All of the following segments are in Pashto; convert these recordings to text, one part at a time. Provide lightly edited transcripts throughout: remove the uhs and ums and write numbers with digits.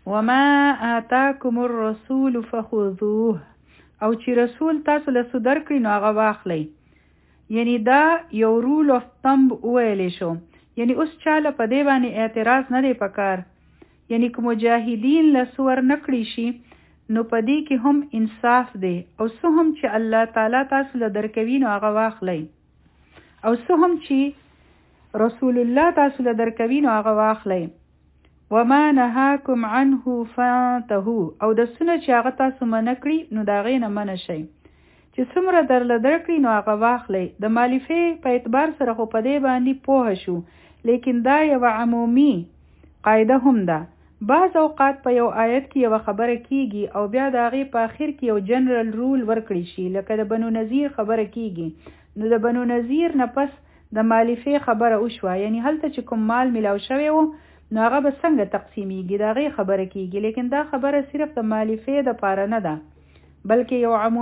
وما آتاکم الرسول فخذوه، او چې رسول تاسو له څه درکړي نو هغه واخلئ. یعنی دا یو رول اف تمب ویلی شو، یعنی اوس چاله په دې باندې اعتراض نه دی پکار. یعنی که مجاهدین له څه ورنکړي شي نو په دې کې هم انصاف دی، او څه هم چې الله تعالی تاسو له درکوي نو هغه واخلئ، او څه هم چې رسول الله تاسو له درکوي نو هغه واخلئ. وما نهاکم عنه فانتهوا، او د سونه چې هغه تاسو منع کړي نو د هغې نه منع شئ. چې څومره درله درکړي نو هغه واخلئ. د مالفې په اعتبار سره خو په دې باندې پوه شو، لیکن دا یوه عمومي قاعده هم ده. بعض اوقات په یو آیت کې یوه خبره کیږي او بیا د هغې په آخر کې یو جنرال رول ورکړي شي، لکه د بنو نذیر خبره کیږي نو د بنو نذیر نه پس د مالفې خبره وشوه، یعنی هلته چې کوم مال ملاو شوی و نو هغه به څنګه تقسیمیږي د هغې خبره کیږي. لیکن دا خبره صرف د مالفې د پاره نه ده، بلکې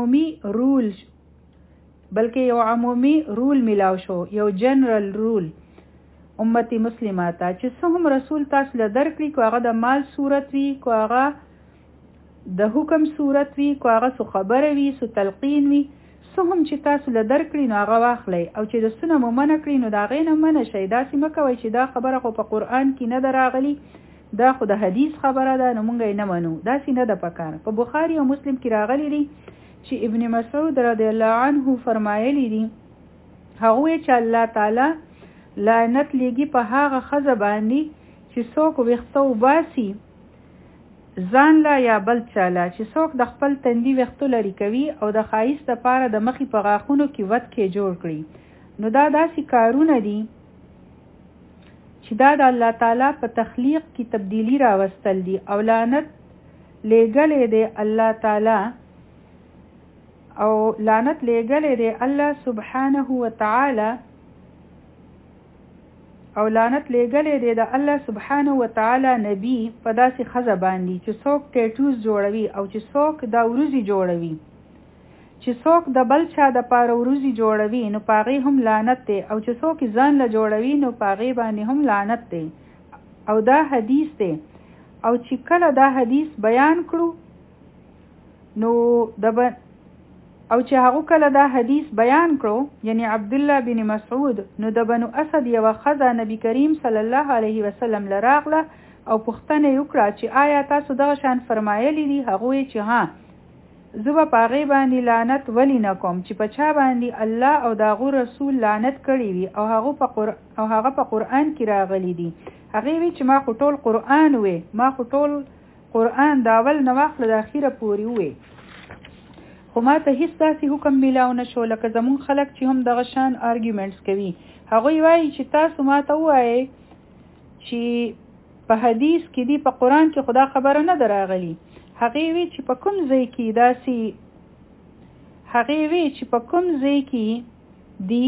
یو عمومي رول ملاو شو، یو جنرال رول امتی مسلمه ته چې څه هم رسول تاسو له درکړي، کو هغه د مال صورت وي، کو هغه د حکم صورت وي، کو هغه څه خبره وي، څه تلقین وي، څه هم چې تاسو له درکړي نو هغه واخلئ، او چې د څونه مو منع کړي نو د هغې نه منع شئ. داسې مه کوئ چې دا خبره خو په قرآن کې نه ده راغلي، دا خو د حدیث خبره ده نو مونږ یې نه منو. داسې نه ده پکار. په بخاري او مسلم کې راغلی دی چې ابن مسعود رضی الله عنه فرمایلی دي، هغوی چې الله تعالی لعنت لګي په هغه ښځه باندې چې څوک ویښته وباسي ځان لا یا بل چاله، چې څوک د خپل تندي ویښتو لرې کوي او د ښایست لپاره د مخې په غاښونو کې وتکې جوړ کړي. نو دا داسې کارونه دي چې دا د الله تعالی په تخلیق کې تبدیلی راوستل دي، او لعنت لېږلی دی الله تعالی، او لعنت لېږلی دی الله سبحانه وتعالی، او لعنت لېږلی دی د الله سبحانه وتعالی نبی په داسې ښځه باندې چې څوک ټیټوز جوړوي، او چې څوک دا وروځې جوړوي، چې څوک د بل چا د پاره وروځې جوړوي نو په هغې هم لعنت دی، او چې څوک ځان له جوړوي نو په هغې باندې هم لعنت دی. او دا حدیث دی، او چې کله دا حدیث بیان کړو نو او چې هغه کله دا حدیث بیان کړو، یعنی عبد الله بن مسعود، نو د بنو اسد یوه ښځه نبی کریم صلی الله علیه وسلم لراغله او پوښتنه یې وکړه چې آیا تاسو دغه شان فرمایلی دي؟ هغوی چې ها، زه به په هغې باندې لعنت ولې نه کوم چې په چا باندې الله او د هغو رسول لعنت کړی وي او هغه په قرآن کې راغلی دي. هغې وی چې ما خو ټول قرآن وې، ما خو ټول قرآن د اول نه واخله د اخیره پورې وې، خو ما ته هیڅ داسې حکم میلاو نه شو لکه زمون خلک چې هم دغه شان آرګیومنټس کوي. هغوی وایي چې تاسو ما ته ووایئ چې په حدیث کې دی، په قرآن کې خدا خبره نه ده راغلي. هغې وی چې په کوم ځای کې داسې، هغې وی چې په کوم ځای کې دی،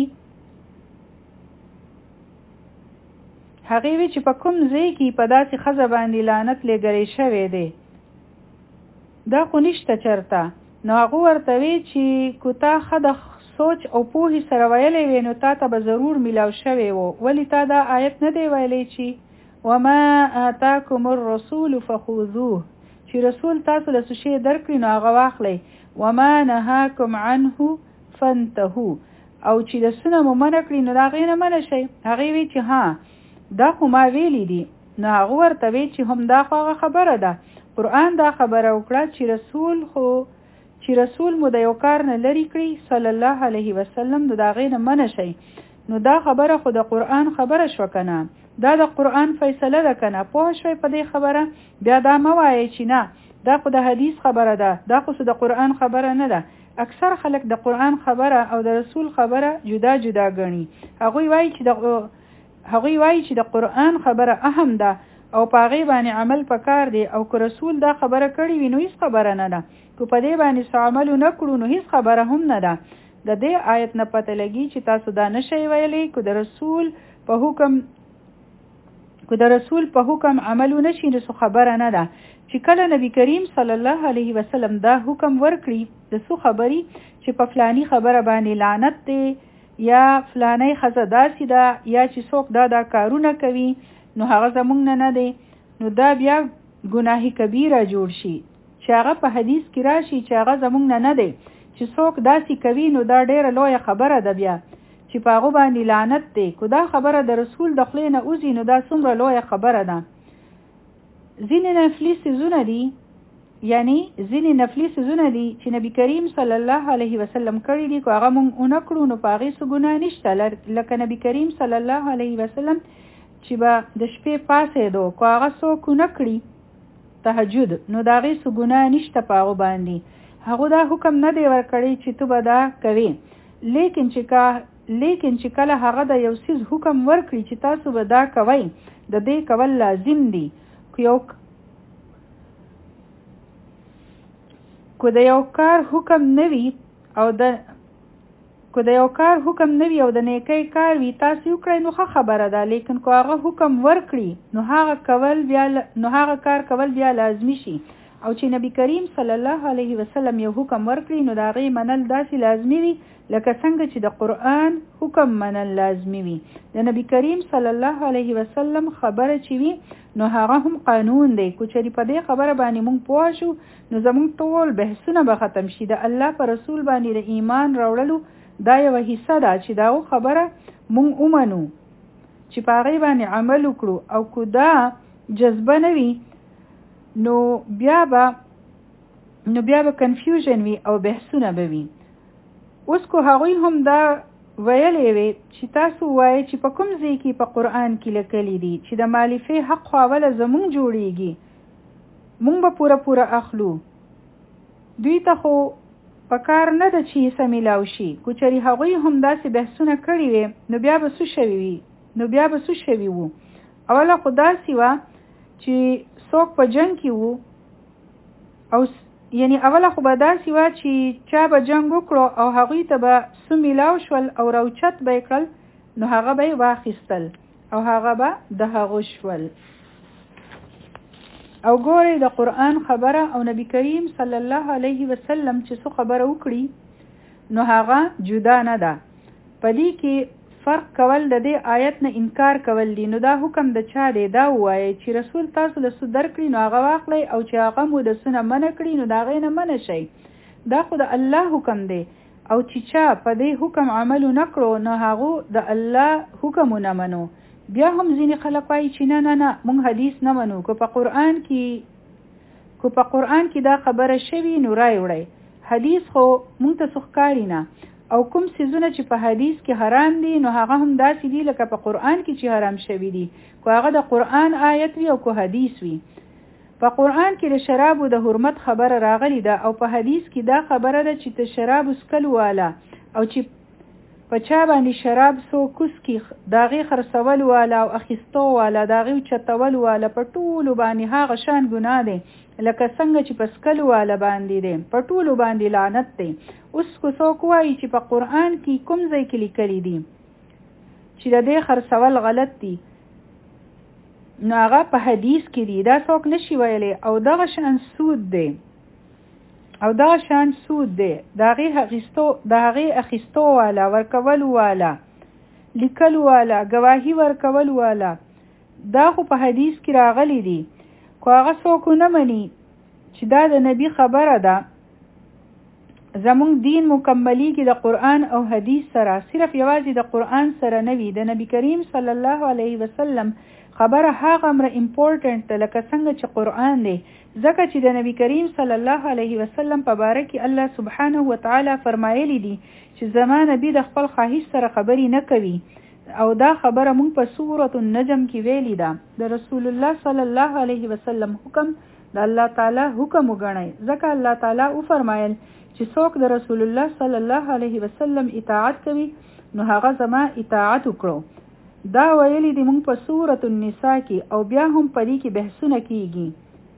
هغې وی چې په کوم ځای کې په داسې ښځه باندې لعنت لېږلی شوی دی، دا خو نشته چرته. نو هغه ورته وی چې کو تا ښه د سوچ او پوهې سره ویلی وی نو تا ته به ضرور میلاو شوی و، ولې تا دا آیت نه دی ویلی چې وما آتاکم الرسول فخذوه، چې رسول تاسو له څه شی درکړي نو هغه واخلئ. وما نهاکم عنه فانتهوا، او چې د څه نه مو منع کړي نو د هغې نه منع شئ. هغې وی چې ها دا خو ما ویلی دي. نو هغه ورته وی چې هم دا خو هغه خبره ده، قرآن دا خبره وکړه چې رسول مو د یو کار نه لري کړي صلی الله علیه وسلم نو د هغې نه منع شئ. نو دا خبره خو د قرآن خبره شوه که نه، دا د قرآن فیصله ده که نه. پوه شوئ په دې خبره؟ بیا دا مه وایئ چې نه دا خو د حدیث خبره ده، دا خو د قرآن خبره نه ده. اکثر خلک د قرآن خبره او د رسول خبره جدا جدا ګڼي. هغوی وایي چې د قرآن خبره اهم ده او په هغې باندې عمل پکار دی، او که رسول دا خبره کړې وي نو هیڅ خبره نه ده، که په دې باندې څه عمل ونه کړو نو هیڅ خبره هم نه ده. د دې آیت نه پته لګي چې تاسو دا نشئ ویلی که د رسول په حکم عمل ونه شي نو څه خبره نه ده. چې کله نبی کریم صلی الله علیه وسلم دا حکم ورکړي د څه خبري چې په فلانی خبره باندې لعنت دی، یا فلانی ښځه داسې ده، یا چې څوک دا کارونه کوي نو هغه زمونږ نه دی، نو دا بیا ګناه کبیره جوړ شي چې هغه په حدیث کې راشي چې هغه زمونږ نه دی چې څوک داسې کوي نو دا ډیره لویه خبره ده بیا چې په هغه باندې لعنت دی کو دا خبره د رسول د خولې نه اوزي نو دا څومره لویه خبره ده ځینې نفلي څیزونه دي یعنی ځینې نفلي څیزونه دي چې نبی کریم صلی الله علیه وسلم کړی دي کو هغه مونږ اونې کړو نو په هغې څه ګناه نشته لکه نبی کریم صلی الله علیه وسلم چې به د شپې پاسېدو کو هغه څوک ونه کړي تهجد نو د هغې څه ګناه نشته په هغو باندې هغه دا حکم نه دی ورکړی چې ته به دا کوې لیکن چې کله هغه د یو څیز حکم ورکړي چې تاسو به دا کوئ د دې کول لازم دي کو د یو کار حکم نه وي او د نیکی کار وي تاسو یو کړئ نو ښه خبره ده لیکن کو هغه حکم ورکړي نو هغه کار کول بیا لازمی شي او چې نبی کریم صلی الله علیه وسلم یو حکم ورکړي نو دا غي منل داسې لازمی وي لکه څنګه چې د قرآن حکم منل لازمی وي د نبی کریم صلی الله علیه وسلم خبره چې وي نو هغه هم قانون دی کو چې په دې خبره باندې مونږ پوه شو نو زمونږ ټول بحثونه به ختم شي د الله پر رسول باندې د ایمان راوړلو دا یو حصہ ده چې دا خبره مونږ ومنو چې په هغې باندې عمل وکړو او کو دا جذبه نه وي نو بیا به کنفیوژن وي او بحثونه به وي اوس کو هغوی هم دا ویلې وي چې تاسو وایي چې په کوم ځای کې په قرآن کې لیکلي دي چې د مالفې حق خو اوله زمونږ جوړیږي مونږ به پوره اخلو دوی ته خو په کار نه ده چې حصه میلاو شي کو چېرې هغوی هم داسې بحثونه کړي وي نو بیا به څه شوي وو اوله خو داسې وه چې څوک په جنګ کې وو او یعنی اوله خو به داسې وه چې چا به جنګ وکړو او هغوی ته به څه میلاو شول او راوچت به یې کړل نو هغه به یې واخیستل او هغه به د هغو شول او ګورئ د قرآن خبره او نبی کریم صلی الله علیه وسلم چې څه خبره وکړي نو هغه جدا نه ده په دې کې فرق کول د دې آیت نه انکار کول دي نو دا حکم د چا دی دا وایي چې رسول تاسو له څه درکړي نو هغه واخلئ او چې هغه مو د څه نه منع کړي نو د هغې نه منع شئ دا خو د الله حکم دی او چې چا په دې حکم عمل ونه کړو نو هغه د الله حکم ونه منو بیا هم ځینې خلک وایي چې نه مونږ حدیث نه منو که په قرآن کې دا خبره شوي نو رای وړئ حدیث خو مونږ ته څه ښکاري نه او کوم څیزونه چې په حدیث کې حرام دي نو هغه هم داسې دي لکه په قرآن کې چې حرام شوي دي کو هغه د قرآن آیت وي او کو حدیث وي په قرآن کې د شرابو د حرمت خبره راغلی ده او په حدیث کې دا خبره ده چې ته شراب اسکل والا او چې په چا باندې شراب سو کوس کې داغي خرڅول والا او اخیستو والا داغي چتول والا په ټولو باندې هغه شان ګناه دی لکه څنګه چې په سکل والا باندې دی په ټولو باندې لعنت دی اوس کو څوک وایي چې په قرآن کې کوم ځای کې لیکلي دي چې د دې خرڅول غلط دي نو هغه په حدیث کې دي دا څوک نشي ویلی او دغه شان سود دی د هغې اخیستو والا ورکول والا لیکل والا گواهی ورکول والا دا خو په حدیث کې راغلی دي کو هغه څوک نه مني چې دا د نبی خبره ده زمونږ دین مکملیږي د قرآن او حدیث سره صرف یوازې د قرآن سره نه وي د نبی کریم صلی الله علیه وسلم خبره هغه امر امپورټنټ ده لکه څنګه چې قرآن دی ځکه چې د نبی کریم صلی الله علیه وسلم په باره کې الله سبحانه وتعالی فرمایلی دي چې زما نبی د خپل خواهش سره خبرې نه کوي او دا خبره مونږ په سورة النجم کې ویلي ده د رسول الله صلی الله علیه وسلم حکم د الله تعالی حکم وګڼئ ځکه الله تعالی وفرمایل چې څوک د رسول الله صلی الله علیه وسلم اطاعت کوي نو هغه زما اطاعت وکړو دا ویلي دي مونږ په سورة النساء کې او بیا هم په دې کې بحثونه کیږي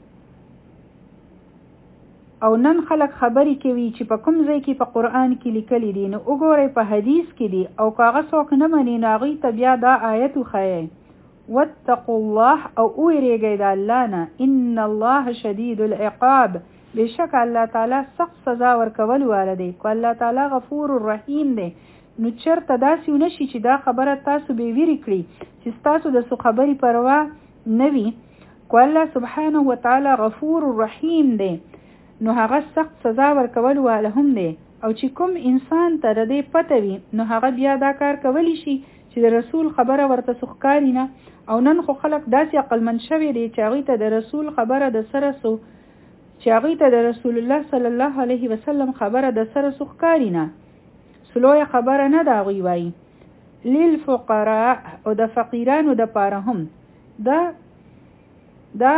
او نن خلک خبرې کوي چې په کوم ځای کې په قرآن کې لیکلي دي نو وګورئ په حدیث کې دي او که هغه څوک نه مني نو هغوی ته بیا دا آیت وښایئ واتقوا الله او ویریږئ د الله نه ان الله شدید العقاب بشک الله تعالی سخت سزا ورکول والا دی کو الله تعالی غفور الرحیم دی نو چرته داسې ونشي چې دا خبره تاسو به ویری کړي چې تاسو د څه خبرې پروا نه وي کو الله سبحانه وتعالی غفور رحیم دی نو هغه سخت سزا ورکول واله هم دی او چې کوم انسان ته د دې پته وي نو هغه بیا دا کار کولی شي چې د رسول خبره ورته سخکاری نه او نن خو خلک داسې عقلمند شوي دي چې هغوی ته د رسول خبره د سره سو چې هغوی ته د رسول الله صلی الله علیه وسلم خبره د سره سخکاری نه سلویه خبره نه دا هغوی وایي للفقراء او د فقیرانو د پاره هم دا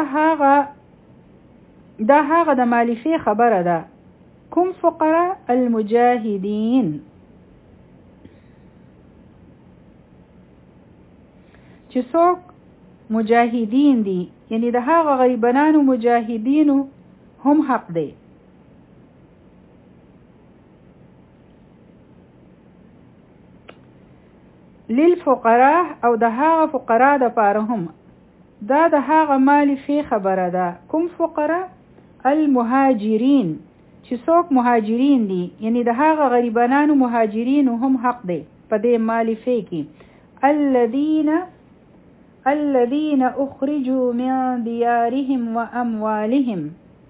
هغه د مالفي خبره ده کوم فقراء المجاهدین چې څوک مجاهدین دي یعنی د هغه غریبانو مجاهدینو هم حق دی للفقراء او د هغه فقراء د پاره هم دا د هغه مال فی خبره ده کوم فقراء المهاجرین چې څوک مهاجرین دي یعنی د هغه غریبانو مهاجرین هم حق دی په دې مال فی کې الذين اخرجوا من ديارهم واموالهم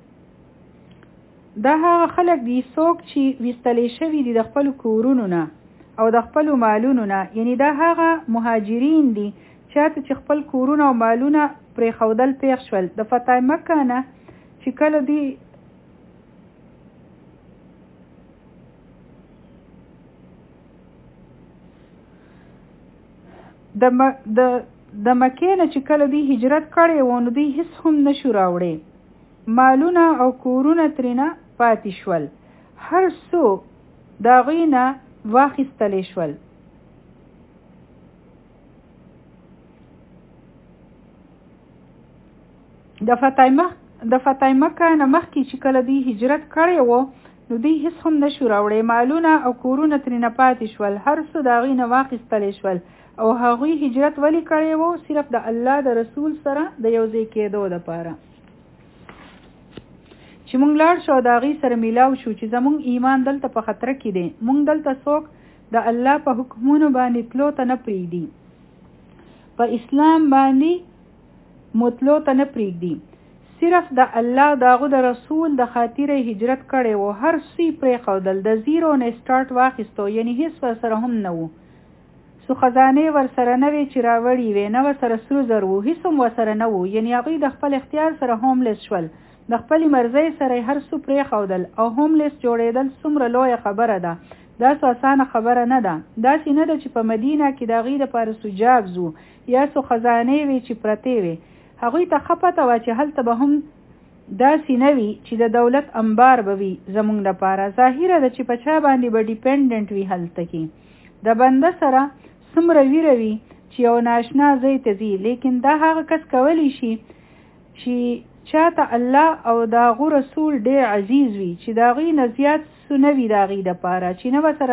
دا هغه خلک دي څوک چې وستلې شوی دي د خپل کورونو نه او د خپل مالونو نه یعنی دا هغه مهاجرین دي چې خپل کورونه او مالونه پرې خودل پیښ شول د فتح مکه نه چې کله دی د مکې نه چې کله دی هجرت کړی و نو دی هیڅ هم نشو راوړی مالونه او کورونه ترېنه پاتې شول هر څو د هغوی نه واخیستلی شول د فتح مکه نه مخکې چې کله دی هجرت کړی و نو دی هیڅ هم نشو راوړی مالونه او کورونه ترېنه پاتې شول هر څو د هغوی نه واخیستلی شول او هغوی هجرت ولی کړی وو صرف د الله د رسول سره د یو ځای کېدو دپاره چې مونږ لاړ شو د هغوی سره میلاو شو چې زمونږ ایمان دلته په خطره کې دی مونږ دلته څوک د الله په حکمونو باندې تلو ته نه پرېږدي په اسلام باندې متلو ته نه پرېږدي صرف د الله د هغه د رسول د خاطره هجرت کړی وو هر څه پرېښودل د زیرو نه سټارټ واخیستو یعنی هیڅ ورسره هم نه وو سو خزانه ورسره نه وی چې راوړي وي نه ورسره سرو زر وو هیڅ هم ورسره نه وو یعنی هغوی د خپل اختیار سره هوملس شول د خپل مرزي سره هر څه پرېښودل او هوملس جوړېدل څومره لویه خبره ده دا څه اسانه خبره نه ده داسې نه ده چې په مدینه کې د هغوی دپاره څو جابز وو یا څو خزانې وي چې پرتې وي هغوی ته ښه پته وه چې هلته به هم داسې نه وي چې د دولت انبار به وي زموږ دپاره ظاهره ده چې په چا باندې به ډیپینډنټ وي هلته کې د بنده سره څومره ویره وي چې یو ناشنا ځای ته ځي لیکن دا هغه کس کولی شي چې چاته الله او د هغو رسول ډېر عزیز وي چې د هغوی نه زیات څه نه وي د هغوی دپاره چې نه ورسره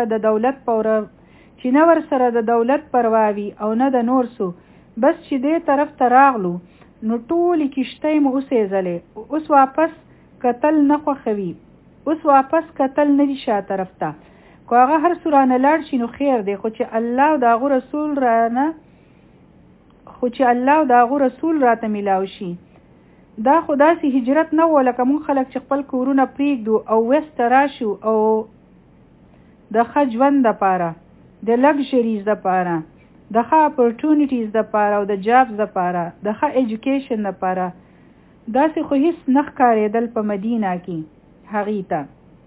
د دولت پروا وي او نه د نور څه بس چې دې طرف ته راغلو نو ټولې کښتۍ مو وسېځلې اوس واپس کتل نه خوښوي اوس واپس کتل نه دي شا طرف ته که هغه هر څو رانه لاړ شي نو خیر دی خو چې الله او د هغو رسول راته میلاو شي دا خو داسې هجرت نه و لکه مونږ خلک چې خپل کورونه پرېږدو او ویسته راشو او د ښه ژوند دپاره د لګژریز دپاره د ښه اپورچونیټیز دپاره او د جابز دپاره د ښه ایجوکیشن دپاره داسې خو هیڅ نه ښکارېدل په مدینه کې هغې ته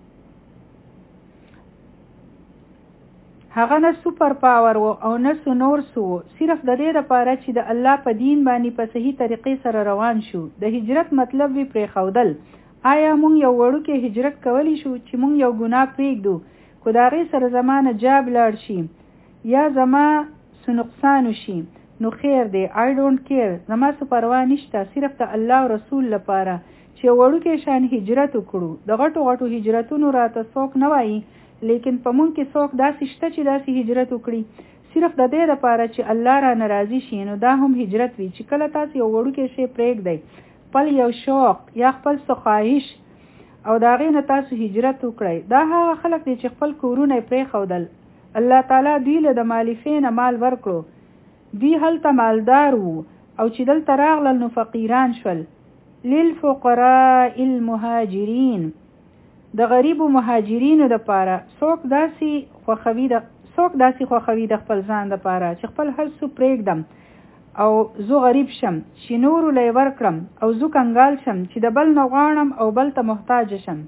هغه نه سوپر پاور و او نه سو نور سو صرف د دې لپاره چې د الله په دین باندې په صحیح طریقې سره روان شو د هجرت مطلب وی پرېښودل آیا مونږ یو وړوکی هجرت کولی شو چې مونږ یو ګناه پرېږدو خو د هغې سره زما نه جاب لاړ شي یا زما څه نقصان وشي نو خیر دی آی ډونټ کیر زما څه پروا نشته صرف د الله او رسول لپاره چې وړوکی شان هجرت وکړو د غټو غټو هجرتونو راته څوک نه وایي لیکن په مونږ کې څوک داسې شته چې داسې هجرت وکړي صرف د دې لپاره چې الله را ناراضي شي نو دا هم هجرت وي چې کله تاسو یو وړوکی شی پرېږدئ خپل یو شوق یا خپل څه خواهش او د هغې نه تاسو هجرت وکړئ دا هغه خلک دي چې خپل کورونه یې پرېښودل الله تعالی دوی له د مالفې نه مال ورکړو دوی هلته مالدار وو او چې دلته راغلل نو فقیران شول. للفقراء المهاجرین د غریب مهاجرینو د پاره څوک داسي خوخوي د خپل ځان د پاره چې خپل هر څه پرېږدم او زه غریب شم چې نور لې ورکړم او زه کنګال شم چې د بل نه غواړم او بل ته محتاج شم.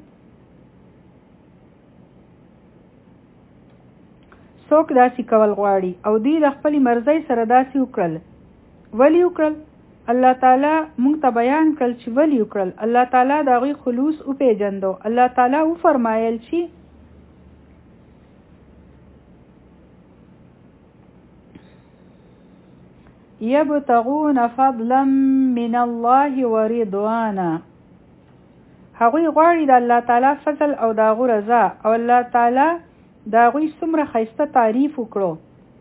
څوک داسي کول غواړي او دوی د خپل مرزي سره داسي وکړل. ولی وکړل؟ الله تعالی مونږ ته بیان کړل چې ولی وکړل. الله تعالی دا غي خلوص او پیجندو. الله تعالی او فرمایل چې یبتغون فضلا من الله ورضوانا. هغوی غواړي د الله تعالی فضل او داغو رضا او الله تعالی داغوی څومره ښایسته تعریف وکړو.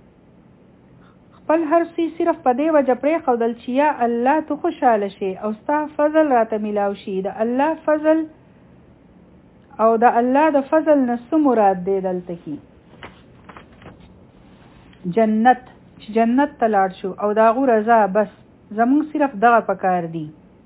خپل هر څه صرف په دې وجه پرېښودل چې یا الله ته خوشحاله شي او ستا فضل راته میلاو شي. د الله فضل او د الله د فضل نه څه مراد دی دلته کې؟ جنت، چې جنت ته لاړ شو او داغو رضا. بس زمونږ صرف دغه پکار دی.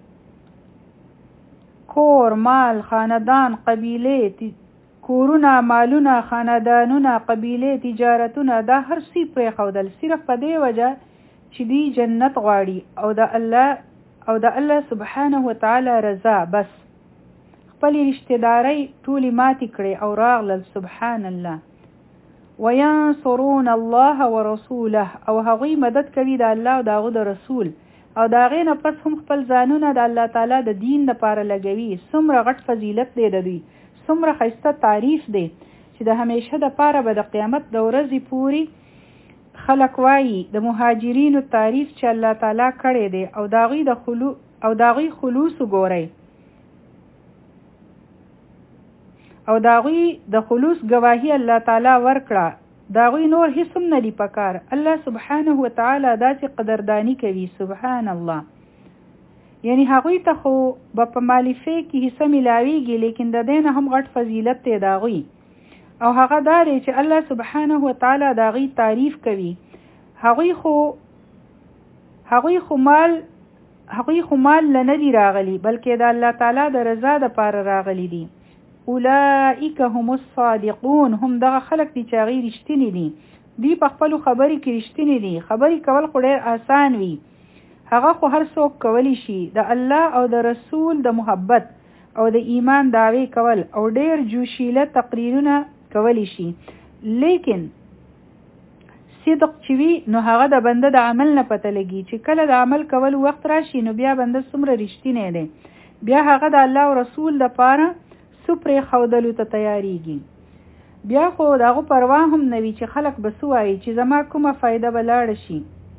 کور، مال، خاندان، قبیله، کورونه، مالونه، خاندانونه، قبیله، تجارتونه، دا هر څه پرېښودل صرف په دې وجه چې دی جنت غواړي او د الله سبحانه وتعالی رضا. بس خپل رشتہ داري ټولې ماتې کړې او راغلل. سبحان الله. وینصرون الله ورسوله او هغوی مدد کوي د الله او داغه د رسول او داغه نه پس هم خپل ځانونه د الله تعالی د دین لپاره لګوي. څومره غټ فضیلت دی د دوی، څومره ښایسته تعریف دی چې د همیشه د پاره به د قیامت د ورځې پوري خلق وایي د مهاجرینو تعریف چې الله تعالی کړی دی او داغوی خلوص وګورئ او داغوی د خلوص گواهی الله تعالی ورکړه. داغوی نور هیڅ هم نه دی پکار. الله سبحانه وتعالی داسې قدردانی کوي. سبحان الله. یعنی هغوی ته خو په مالفه کې حصہ ملاویږي، لیکن د دین هم غټ فضیلت دی داغوی او هغه داري چې الله سبحانه وتعالی داغوی تعریف کوي. هغوی خو مال نه دی راغلی بلکې د الله تعالی د رضا د پاره راغلی دي. اولئک هم الصادقون. هم دغه خلق دي چې هغوی رښتینی دي. دی په خپل خبرې کې رښتینی دي. خبرې کول خو ډېر آسان وي، هغه خو هر څوک کولی شي. د الله او د رسول د محبت او د ایمان دعوی کول او ډېر جوشیله تقریرونه کولی شي، لیکن صدق چوي نو هغه د بنده د عمل نه پته لګي چې کله د عمل کول وخت راشي نو بیا بنده څومره رښتینی دی، بیا هغه د الله او رسول د پاره سپری خودلو ته تیاریږي. بیا خو دغه پروا هم نوي چې خلق بسوایي چې زما کومه فایده بلاړ شي،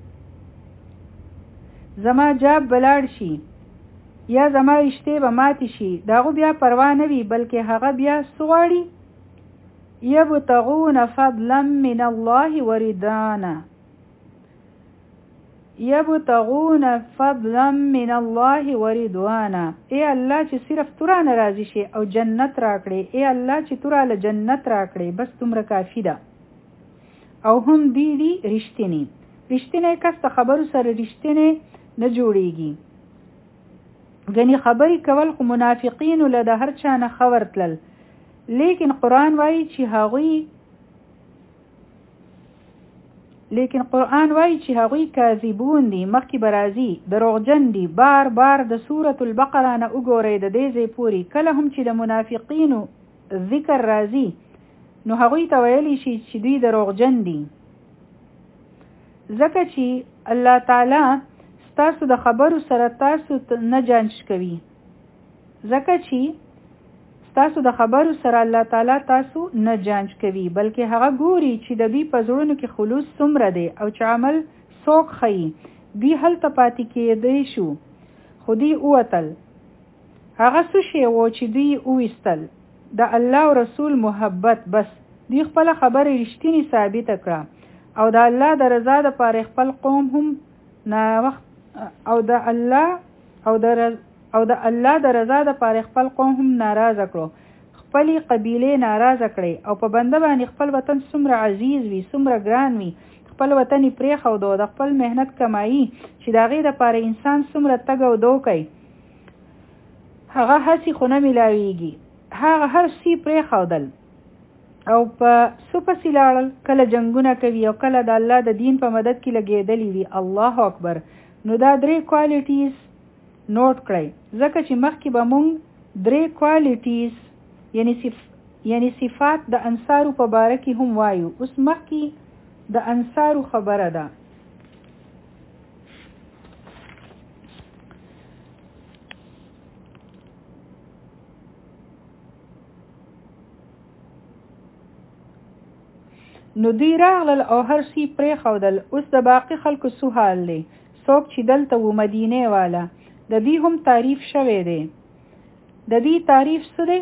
زما جاب بلاړ شي یا زما رشته به ماتي شي. دغه بیا پروا نه وي بلکې هغه بیا سواړي یبتغون فضلا من الله ورضوانا. یبتغون فضلا من الله ورضوانا. ای الله چې صرف تورا ناراضي شي او جنت راکړي. ای الله چې تورا له جنت راکړي، بس تمره کافی ده. او هم دی رښتینی کس ته خبرو سره رښتینی نه جوړیږي. غني خبرې کول خو منافقین له د هر چا نه خبر تلل، لیکن قرآن وایي چې هغوی کاذبون دي. مخکې برازي دروغجن دي. بار بار د سورة البقره نه وګورئ د دې ځای پورې کله هم چې د منافقینو ذکر راځي نو هغوی ته ویلی شي چې دوی دروغجن دي، ځکه چې الله تعالی تاسو د خبرو سره تاسو نه جانچ کوي. ځکه چې تاسو د خبرو سره الله تعالی تاسو نه جانچ کوي، بلکې هغه ګوري چې د دوی په زړونو کې خلوص څومره دی او چې عمل څوک ښيي. دوی هلته پاتې کېدی شو خو دوی ووتل. هغه څه شی و چې دوی وویستل؟ د الله او رسول محبت. بس دوی خپله خبره رښتینې ثابته کړه او د الله د رضا دپاره خپل قوم هم او د الله د رضا دپاره خپل قوم هم ناراضه کړو، خپلې قبیلې ناراضه کړې او په بنده باندې خپل وطن څومره عزیز وي، څومره ګران وي، خپل وطن پرېښودو د خپل مهنت کمایي چې د هغې دپاره انسان څومره تګ او دو کوي هغه هسې خو نه میلاویږي هغه هر څه پرېښودل او په څه پسې لاړل کله جنګونه کوي او کله د الله د دین په مدد کې لګېدلي وي الله اکبر نو دا 3 کوالټیز نوٹ کړئ ځکه چې مخکې به مونږ 3 کوالټیز یعنی صفات د انصارو په باره کې هم وایو اوس مخکې د انصارو خبره ده نو دوی راغلل او هر شي پرېښودل اوس د باقي خلکو څه حال دی څوک چې دلته و مدینې والا د دې هم تعریف شوی دی د دې تعریف څه دی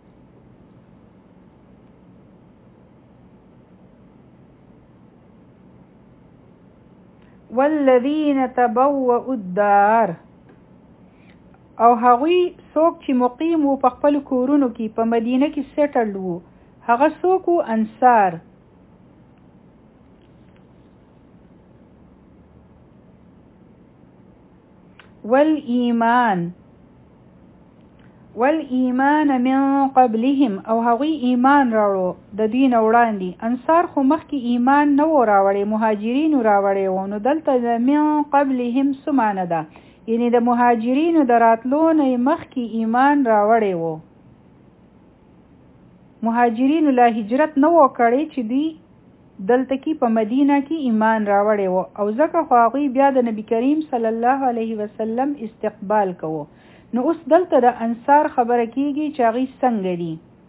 والذین تبوؤوا الدار او هغوی څوک چې مقیم وو په خپل کورونو کې په مدینه کې سیټل وو هغه څوک وو انصار والایمان من قبلهم او هغوی ایمان راوړو د دین وړاندې انصار خو مخکې ایمان نه و راوړی مهاجرینو راوړی و نو دلته د من قبلهم څه معنی ده یعنی د مهاجرینو د راتلو نه مخکې ایمان راوړی و مهاجرینو لا هجرت نه و کړی چې دوی دلته کې په مدینه کې ایمان راوړی و او ځکه خو هغوی بیا د نبی کریم صلی الله علیه وسلم استقبال کوو نو اوس دلته د انصار خبره کیږي چې هغوی څنګه دي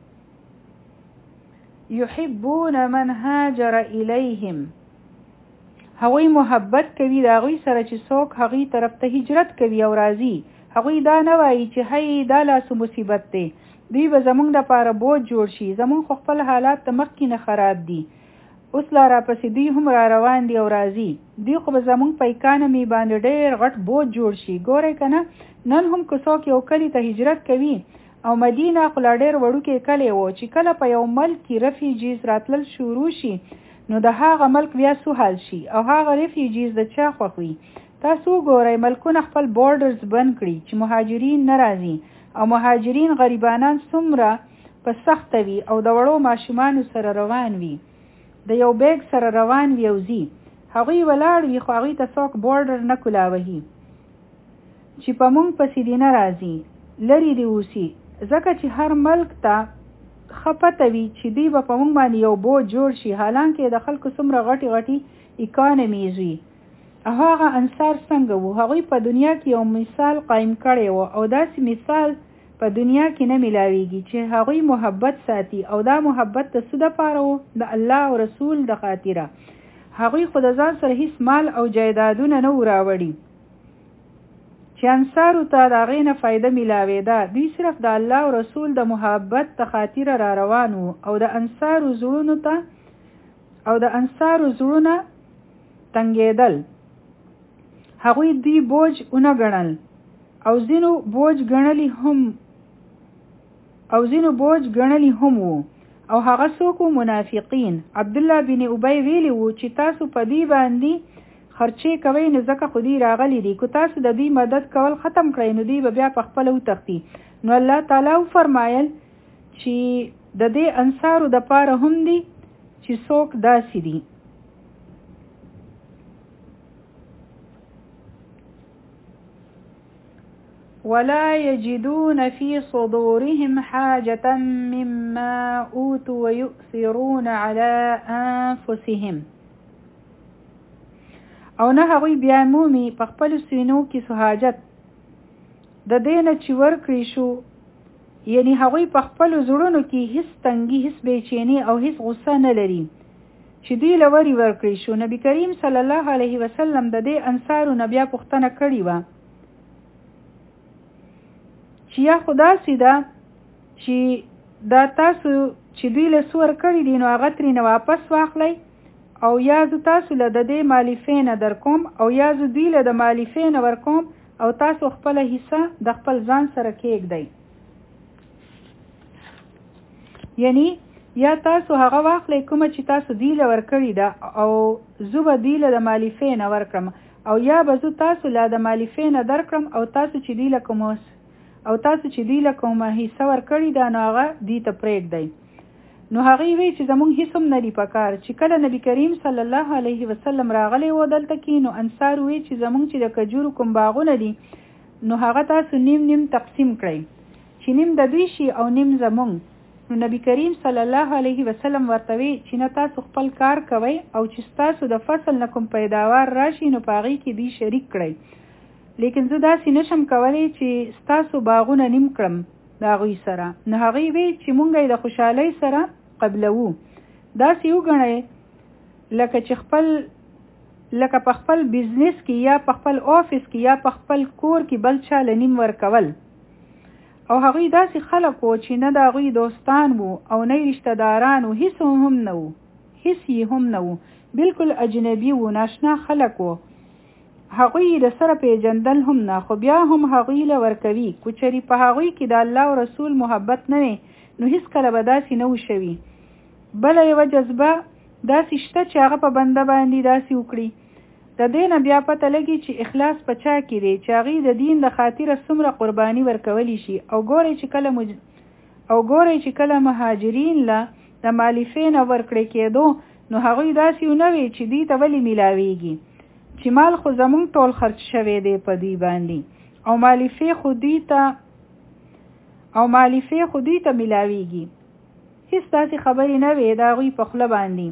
یحبون من هاجر الیهم هغوی محبت کوي د هغوی سره چې څوک هغوی طرف ته هجرت کوي او راځي هغوی دا نه وایي چې هی دا لاسو مصیبت دی دوی به زمونږ دپاره بوج جوړ شي زمونږ خو خپل حالات د مخکې نه خراب دي اوس لا راپسې دوی هم را روان دي او راځي دوی خو به زمونږ په اکانمي باندې ډېر غټ بوج جوړ شي ګورئ که نه نن هم که څوک یو کلي ته هجرت کوي او مدینه خو لا ډېر وړوکی کلی و چې کله په یو ملک کې رفیوجیز راتلل شروع شي نو د هغه ملک بیا څه حال شي او هغه رفیوجیز د چا خوښ وي تاسو وګورئ ملکونه خپل بورډرز بند کړي چې مهاجرین نه راځي او مهاجرین غریبانان څومره په سخته وي او د وړو ماشومانو سره روان وي د یو بیگ سره روان وي او ځي هغوی ولاړ وي خو هغوی ته څوک بورډر نه کولاوهي چې په مونږ پسې دې نه راځي لرې دې اوسي ځکه چې هر ملک ته ښه پته وي چې دوی به په مونږ باندې یو بوج جوړ شي حالانکې د خلکو څومره غټې غټې اکانمیز وي هغه انصار څنګه وو هغوی په دنیا کې یو مثال قایم کړی و او داسې مثال په دنیا کې نه ملاویږي چې هغوی محبت ساتي او دا محبت د څه دپاره و د الله او رسول د خاطره هغوی خو د ځان سره هیڅ مال او جایدادونه نه و راوړي چې انصارو ته د هغې نه فایده میلاوېده دوی صرف د الله او رسول د محبت د خاطره را روان وو او د انصارو زړونه تنګېدل هغوی دوی بوج ونه ګڼل او ځینو بوج ګڼلی هم وو او هغه څوک منافقین عبد الله بن ابی ویلی وو چې تاسو په دې باندې خرچې کوئ نو ځکه خو دوی راغلي دي که تاسو د دوی مدد کول ختم کړئ نو دوی به بیا په خپله وتښتي نو الله تعالی وفرمایل چې د دې انصارو دپاره هم دي چې څوک داسې دي ولا يجدون في صدورهم حاجة مما أوتوا ويؤثرون على أنفسهم او نه هغوی بیا مومي په خپلو سینو کې څه حاجت د دې نه چې ورکړی شو یعنی هغوی په خپلو زړونو کې هیڅ تنګي هیڅ بېچیني او هیڅ غصه نه لري چې دوی له ورې ورکړی شو نبي کریم صلی الله علیه وسلم د دې انصارو نه بیا پوښتنه کړې وه چې یا خدا سیده چې دا تاسو چې دوی له څه ورکړي دي نو هغه ترېنه واپس واخلئ او یا زه تاسو له د دې مالفې نه در کوم او یا زه دوی له د مالفې نه ورکوم او تاسو خپله حصه د خپل ځان سره کېږدئ یعنی یا تاسو هغه واخلئ کومه چې تاسو دیله ورکړې ده او زه به دیله د مالفې نه ورکړم او یا به زه تاسو لا د مالفې نه درکړم او تاسو چې دیله کومه حصه ورکړې ده نو هغه دې ته پرېږدئ. نو هغې وی چې زمونږ هیڅ هم نه دي پکار. چې کله نبی کریم صلی الله علیه وسلم راغلی و دلته کې نو انصار وی چې زمونږ چې د کجورو کوم باغونه دي نو هغه تاسو نیم تقسیم کړئ چې نیم د دوی شي او نیم زمونږ. نو نبی کریم صلی الله علیه وسلم ورته وی چې نه تاسو خپل کار کوئ او چې تاسو د فصل نه کوم پیداوار راشي نو په هغې کې دی شریک کړئ. لیکن زه داسې نشم کولی چې ستاسو باغونه نیم کړم د هغوی سره. نو هغې وی چې مونږ یې د خوشحالۍ سره قبلوو. داسې وګڼئ لکه په خپل بزنس کې یا په خپل آفس کې یا په خپل کور کې بل چا له نیم ورکول. او هغوی داسې خلک وو چې نه د هغوی دوستان وو او نه رشته داران وو، هیڅ یې هم نه وو، بلکل اجنبي وو، ناشنا خلک وو. هغوی د سره پیژندل هم نه، خو بیا هم هغوی له ورکوي. کو چېرې په هغوی کې د الله او رسول محبت نه وي نو هیڅکله به داسې نه وشوي. بله یوه جذبه داسې شته چې هغه په بنده باندې داسې وکړي. د دې نه بیا پته لګي چې اخلاص په چا کې دی چې هغې د دین د خاطره څومره قرباني ورکولی شي. او ګورئ چې کله مهاجرین له د مالفې نه ورکړې کېدو نو هغوی داسې ونه وي چې دوی ته ولې میلاویږي چې مال خو زمونږ ټول خرچ شوی دی په دوی باندې او مالفې خو دوی ته میلاویږي. هیڅ داسې خبرې نه وي د هغوی په خوله باندې.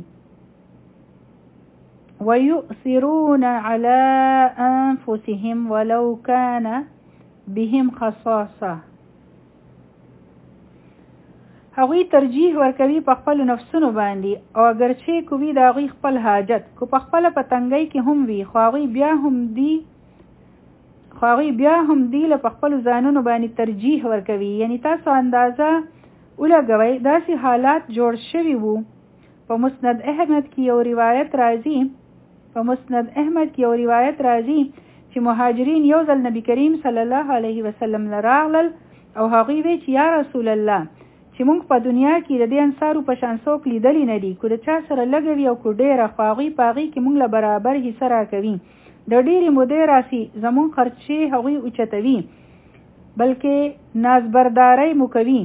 وَيُؤْثِرُونَ عَلَىٰ أَنفُسِهِمْ وَلَوْ كَانَ بِهِمْ خَصَاصَةٌ. هغوی ترجیح ورکوي په خپل نفسونو باندې او اگر چې کوي د هغوی خپل حاجت کو په خپل پتنګۍ کې هم وي خو هغوی بیا هم دی له په خپل ځانونو باندې ترجیح ورکوي. یعنی تاسو اندازه ولګوئ داسې حالات جوړ شوي وو. په مسند احمد کې یو روایت راځي چې مهاجرین یو ځل نبی کریم صلی الله علیه وسلم راغلل او هغوی وی چې یا رسول الله چې موږ په دنیا کې د دې انصارو په شان څوک لیدلی نه دي، کو د چا سره لګوي او کو ډېره خو هغوی په هغې کې موږ له برابر حصه راکوي. د ډېرې مودې راسي زموږ خرچې هغوی اوچتوي بلکې نازبردارۍ مو کوي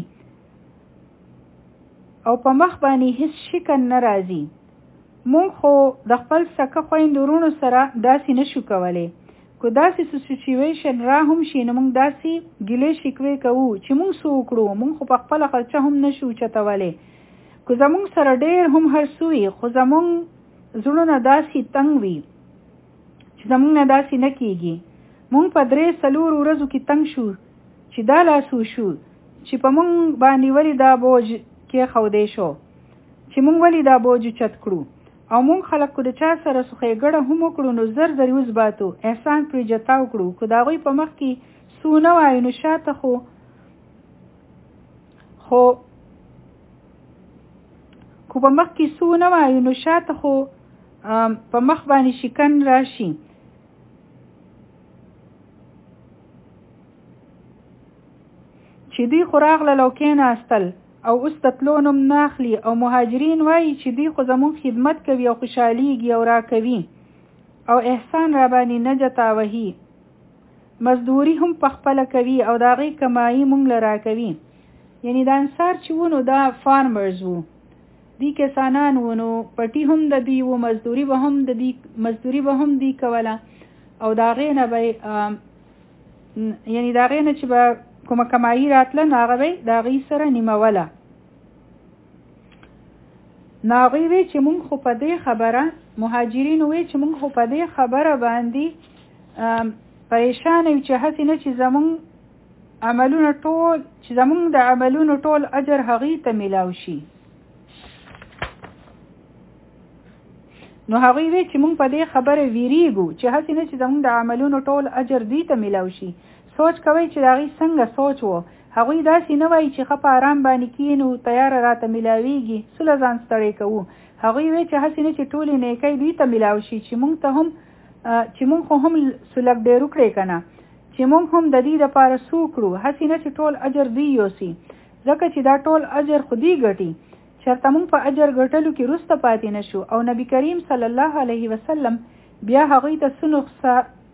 او په مخ باندې هیڅ شکن نه راځي. مونږ خو د خپل سکه خویندو وروڼو سره داسې نشو کولی. کو داسې سچویشن را هم شي نو مونږ داسې ګیلې شکوې کوو چې مونږ څه وکړو، مونږ خو په خپله خرچه هم نشو اوچتولی. کو زمونږ سره ډېر هم هر څه وي خو زمونږ زړونه داسې تنګ وي چې زمونږ نه داسې نه کېږي. مونږ په 3-4 ورځو کې تنګ شو چې دا لاسو شو چې په مونږ باندې ولې دا بوج کې خودې شو چې مونږ ولې دا بوج چت کړو. او مونږ خلک کو د چا سره سخې ګړه هم وکړو نو زر یوز باتو احسان پرې جتا وکړو. کو د هغوی په مخ کې څه نه وایو نو شاته خو په مخ کې څه نه وایو نو شاته خو په مخ باندې شکن راشي. چې دوی خو راغلل او کېناستل او اوس د تلو نوم نه اخلي او مهاجرین وایي چې دوی خو زموږ خدمت کوي او خوشحالیږي او راکوي او احسان را باندې نه جتاوهي، مزدوري هم په خپله کوي او د هغې کمایي موږ له راکوي. یعنی د انصار چې وو نو دا فارمرز وو، دی کسانان وو نو پټي هم د دوی وو، مزدوري به هم دی کوله او د هغې نه به یعنی د هغې نه چې به کومه کمایي راتله نو هغه به د هغې سره نیموله. نو هغوی وی چې مونږ خو په دې خبره مهاجرین وی چې مونږ خو په دې خبره باندې پریشان یو چې هسې نه چې زمونږ د عملونو ټول اجر هغې ته میلاو شي. نو هغوی وی چې مونږ په دې خبره ویریږو چې هسې نه چې زمونږ د عملونو ټول اجر دوی ته میلاو شي. سوچ کوي چې د هغې څنګه سوچ وو. هغوی داسې نه وایي چې ښه په آرام باندې کېنو تیاره راته میلاویږي سله ځان ستړی کوو. هغوی وی چې هسې نه چې ټولې نیکۍ دوی ته میلاو شي چې مونږ خو هم سلک ډېر وکړې که نه چې مونږ هم د دې دپاره څه وکړو، هسې نه چې ټول اجر دوی یوسي ځکه چې دا ټول اجر خو دوی ګټي چې چرته موږ په اجر ګټلو کې رسته پاتې نشو او نبی کریم صلی الله علیه وسلم بیا هغوی ته سنسخه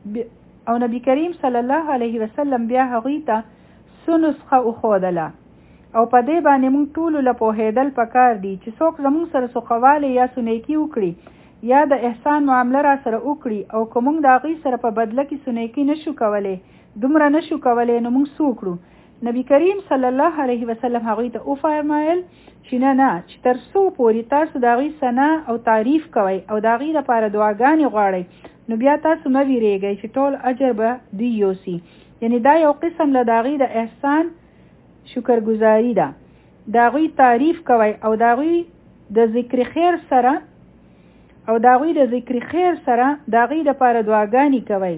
وښودله او په دې باندې موږ ټولو له پوهېدل پکار دي چې څوک زموږ سره سوخوالی یا سنیکي وکړي یا د احسان معامله را سره وکړي او که موږ د هغوی سره په بدله کې سنیکي نشو کولی دومره نشو کولی نو موږ څه وکړو. نبی کریم صلی الله علیه وسلم هغوی ته وفرمایل چې نه چې تر څو پورې تاسو د هغوی ثنا او تعریف کوئ او د هغوی لپاره دعاګانې غواړئ نو بیا تاسو مه ویرېږئ چې ټول اجر به دوی یوسي. یعنی دا یو قسم له د هغوی د احسان شکرګزاري ده. د هغوی تعریف کوئ او د هغوی د ذکر خیر سره د هغوی لپاره دعاګانې کوئ.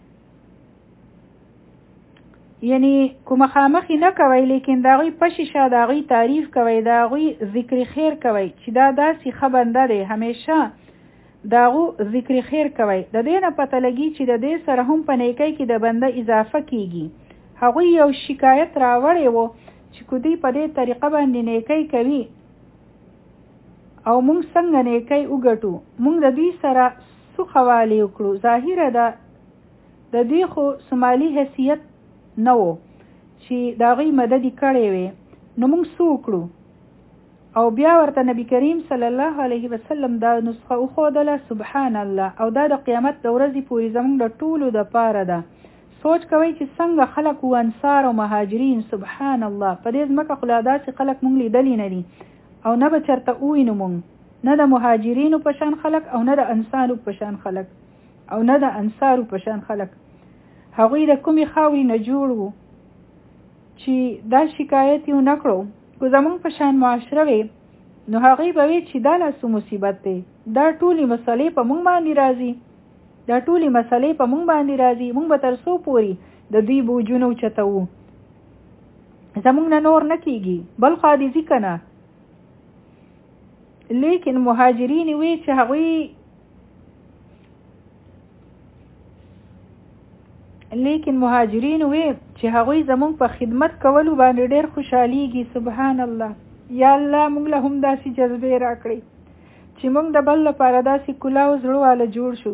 یعنی کومه خامخې نه کوئ لیکن د هغوی په شیشه د هغوی تعریف کوئ د هغوی ذکر خیر کوئ چې دا داسې ښه بنده دی همیشه د هغو ذکر خیر کوئ. د دې نه پته لګي چې د دې سره هم په نیکۍ کې د بنده اضافه کیږي. هغوی یو شکایت راوړی و چې دوی په دې طریقه باندې نیکۍ کوي او موږ څنګه نیکۍ وګټو. موږ د دوی سره سوخوالی وکړو. ظاهره ده د دوی خو سمالي حیثیت نه و چې د هغوی مدد یې کړی وي نو موږ څه وکړو او بیا ورته نبی کریم صلی الله علیه وسلم دا نسخه وښودله. سبحان الله. او دا د قیامت د ورځې پورې زموږ د ټولو د پاره ده. سوچ کوئ چې څنګه خلک و انصار او مهاجرین. سبحان الله. په دې ځمکه خو لا داسې خلک موږ لیدلی نه دي او نه به چېرته ووینو موږ نه د مهاجرینو په شان خلک او نه د انصارو په شان خلک هغوی د کومې خاورې نه جوړ وو چې دا شکایت یې ونه کړو. که زموږ په شان معاشره وي نو هغوی به وي چې دا لا څه مصیبت دی. دا ټولې مسلې په موږ باندې راځي. موږ به تر څو پورې د دوی بوجونه اوچتوو زموږ نه نور نه کیږي بل خوا دې ځي که نه. لیکن مهاجرین وي چې هغوی زموږ په خدمت کولو باندې ډېر خوشحالیږي. سبحان الله. یا الله موږ له هم داسې جذبې راکړي چې موږ د بل لپاره داسې کلاو زړه واله جوړ شو.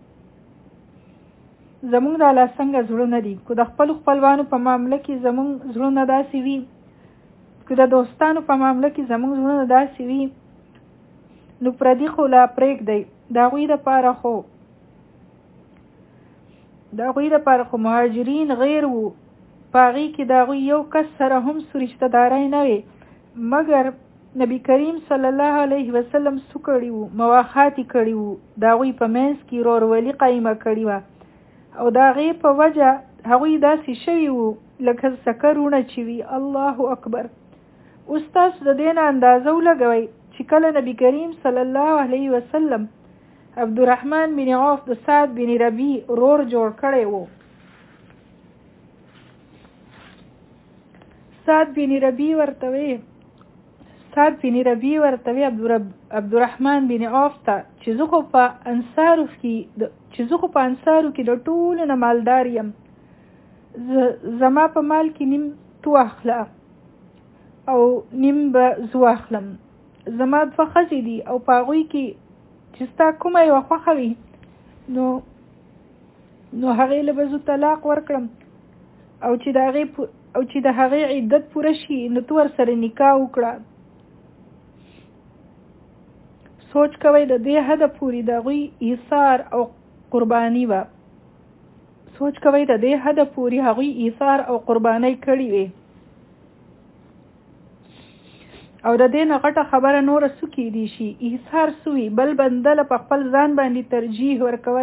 زموږ د الله څنګه زړونه دي که د خپلو خپلوانو په معامله کې زموږ زړونه داسې وي که د دوستانو په معامله کې زموږ زړونه داسې وي نو پردي خو لا پرېږدئ. د هغوی دپاره خو مهاجرین غیر وو. په هغې کې د هغوی یو کس سره هم رشته داری نه وي مګر نبی کریم صلی الله علیه وسلم څه کړي وو مواخات یې کړي وو. د هغوی په منځ کې ورورولي قایمه کړې وه او د هغې په وجه هغوی داسې شوي وو لکه سکرونه چې وي. الله اکبر. اوس تاسو د دې نه اندازه ولګوئ چې کله نبی کریم صلی الله علیه وسلم عبدالرحمن بن عوف د سعد بن ربیع رور جوړ کړی وو. سعد بن ربیع ورته عبدالرحمن بن عوف ته چې زه خو په انصارو کې د ټولو نه مالدار یم. زما په مال کې نیم تو اخله او نیم به زو اخلم. زما 2 ښځې دي او په هغوی کې چې ستا کومه یوه خوښه وي نو هغې له به زه طلاق ورکړم او چې د هغې عدت پوره شي نو تو ورسره نکاح وکړه. سوچ کوئ د دې حده پورې د هغوی ایثار او قرباني وه. کړې وې او د دې نه غټه خبره نوره څه کیدی شي. ایثار سوی بل بنده له په خپل ځان باندې ترجیح ورکول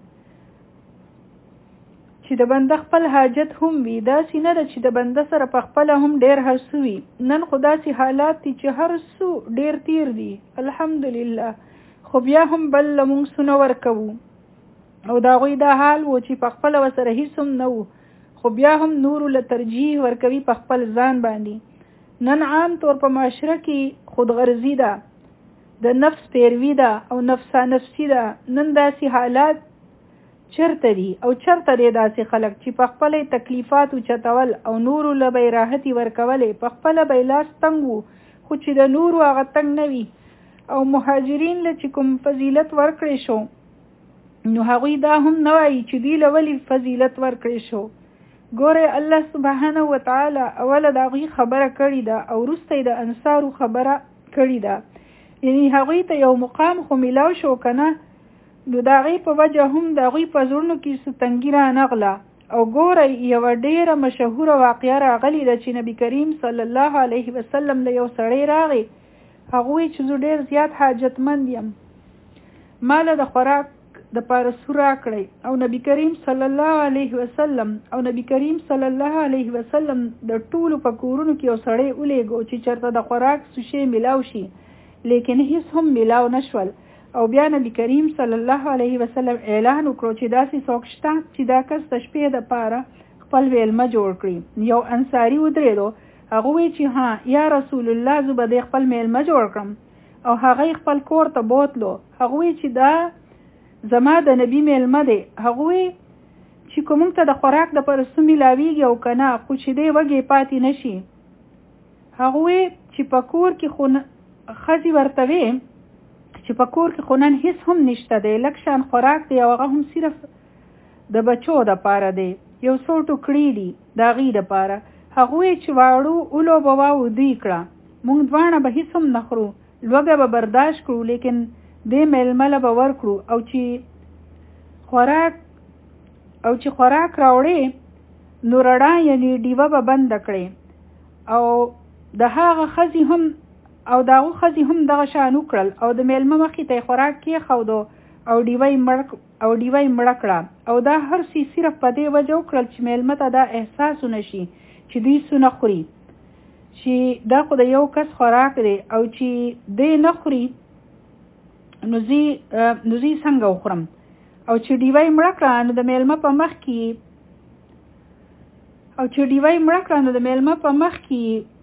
چې د بنده خپل حاجت هم وي. داسې نه ده چې د بنده سره په خپله هم ډېر هر څه وي. نن خو داسې حالات دي چې هر څه ډېر تیر دي الحمدلله خو بیا هم بل له موږ څه نه ورکوو او د هغوی دا حال و چې په خپله ورسره هېڅ هم نه و خو بیا هم نورو له ترجیح ورکوي په خپل ځان باندې. نن عام طور په معاشره کې خودغرضي ده د نفس پیروي ده او نفسي ده. نن داسې حالات چرته دي او چرته دی داسې خلک چې په خپله تکلیفات اوچتول او نورو له به یې راحتي ورکولې په خپله به یې لاس تنګ و خو چې د نورو هغه تنګ نه وي. او مهاجرین له چې کوم فضیلت ورکړی شو نو هغوی دا هم نه وایي چې دوی له ولې فضیلت ورکړی شو. ګوره الله سبحانه وتعالی اوله د هغوی خبره کړې ده او وروسته د انصارو خبره کړې ده. یعنی هغوی ته یو مقام خو میلاو شو که نه، نو د هغې په وجه هم د هغوی په زړونو کې څه تنګي رانغله. او ګوره یوه ډېره مشهوره واقعه راغلې ده چې نبي کریم صلی الله علیه وسلم له یو سړی راغی. هغه وایي چې زه ډېر زیات حاجتمند یم، ماله د خوراک د پاره سور راکړی. او نبی کریم صلی الله علیه وسلم د ټولو په کورونو کې یو سړی ولیږو چې چېرته د خوراک څه شی میلاو شي، لیکن هیڅ هم میلاو نشول. او بیا نبی کریم صلی الله علیه وسلم اعلان وکړو چې داسې څوک شته چې دا کس د شپې دپاره خپل ویلمه جوړ کړي. یو انصاري ودرېدو، هغه وایي چې ها یا رسول الله زه به دې خپل میلمه جوړ کړم. او هغه خپل کور ته بوتلو. هغه وایي چې دا زما د نبی میلمه دی. هغه وایي چې که موږ ته د خوراک دپاره څه میلاویږي او که نه، خو چې دی وږی پاتې نه شي. هغه وایي چې په کور کې خو ښځې ورته وې چې په کور کې خو نن هیڅ هم نشته دی، لږ شان خوراک دی او هغه هم صرف د بچو دپاره دی، یو څو ټوکړې دي د هغې دپاره. هغه وایي چې واړو اولو به واودوی کړه، موږ دواړه به هیڅ هم نه خورو، لوږه به برداشت کړو، لیکن دې میلمه له به ورکړو. او چې خوراک راوړې نو رڼا یعنې ډیوه به بنده کړې. او د هغه ښځې هم دغه شان وکړل او د میلمه مخې ته یې خوراک کېښودو او ډیوه یې مړه کړه. او دا هر څه صرف په دې وجه وکړل چې میلمه ته دا احساس ونه شي چې دوی څه نه خوري، چې دا خو د یو کس خوراک دی او چې دی نه خوري نو زی څنګه وخورم. او چې ډیوه یې مړه کړه نو د میلمه په مخ کې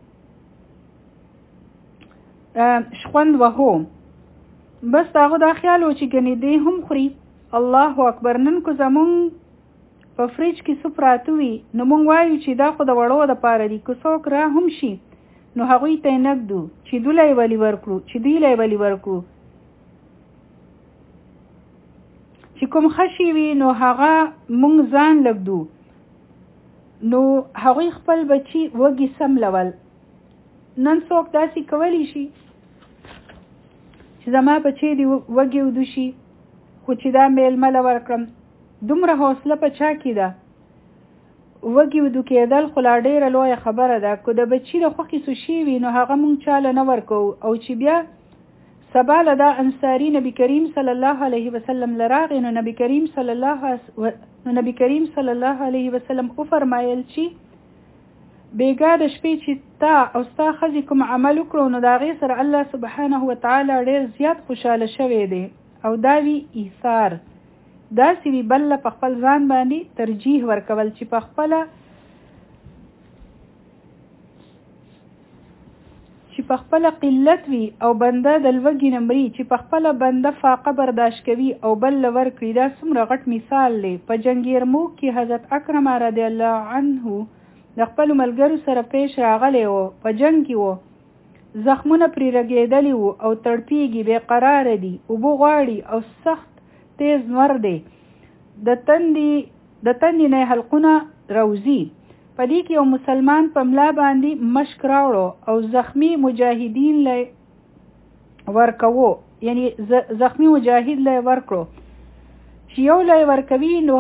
شخوند وهو. بس داغه دا خیال و چې ګنې دی هم خوري. الله اکبر. نن کو زمونږ په فریج کې څه پراته وي نو مونږ وایو چې دا خو د وړو دپاره دي، که څوک را هم شي نو هغوی ته یې نږدو چې دوی له یې ولې ورکړو. چې کوم خشي وي نو هغه مونږ ځان لږدو. نو هغوی خپل بچي وږي سملول. نن څوک داسې کولی شي چې زما بچی دې وږي ودو شي، خو چې دا میلمه له ورکړم. دومره حوصله په چا کې ده؟ وږي ودو کېدل خو لا ډېره لویه خبره ده. که د بچي د خوښې څه شي وي نو هغه مونږ چاله نه ورکوو. او چې بیا سبا له دا انصاري نبی کریم صلی الله علیه وسلم له راغی نو نبی کریم صلی الله علیه وسلم وفرمایل چې بیګا د شپې چې تا او ستا ښځې کوم عمل وکړو نو د هغې سره الله سبحانه وتعالی ډېر زیات خوشحاله شوی دی. او دا وی ایثار، داسې وي بل په خپل ځان باندې ترجیح ورکول چې په خپله قلت وي او بنده د لوږې نه مري، چې په خپله بنده فاقه برداشت کوي او بل له ورکړي. دا څومره غټ مثال دی. په جنګ یرموک کې حضرت اکرم رضی الله عنه د خپلو ملګرو سره پیش راغلی و. په جنګ کې و، زخمونه پرې رګېدلي وو او تړپېږي، بې قراره دي، اوبه غواړي او سخت تیز نور دی، د تندې نه حلقونه روزي. په دې کې یو مسلمان په ملا باندې مشک راوړو او زخمی مجاهدین له ورکوو، یعنی زخمی مجاهد له ورکړو. چې یو له ورکوي نو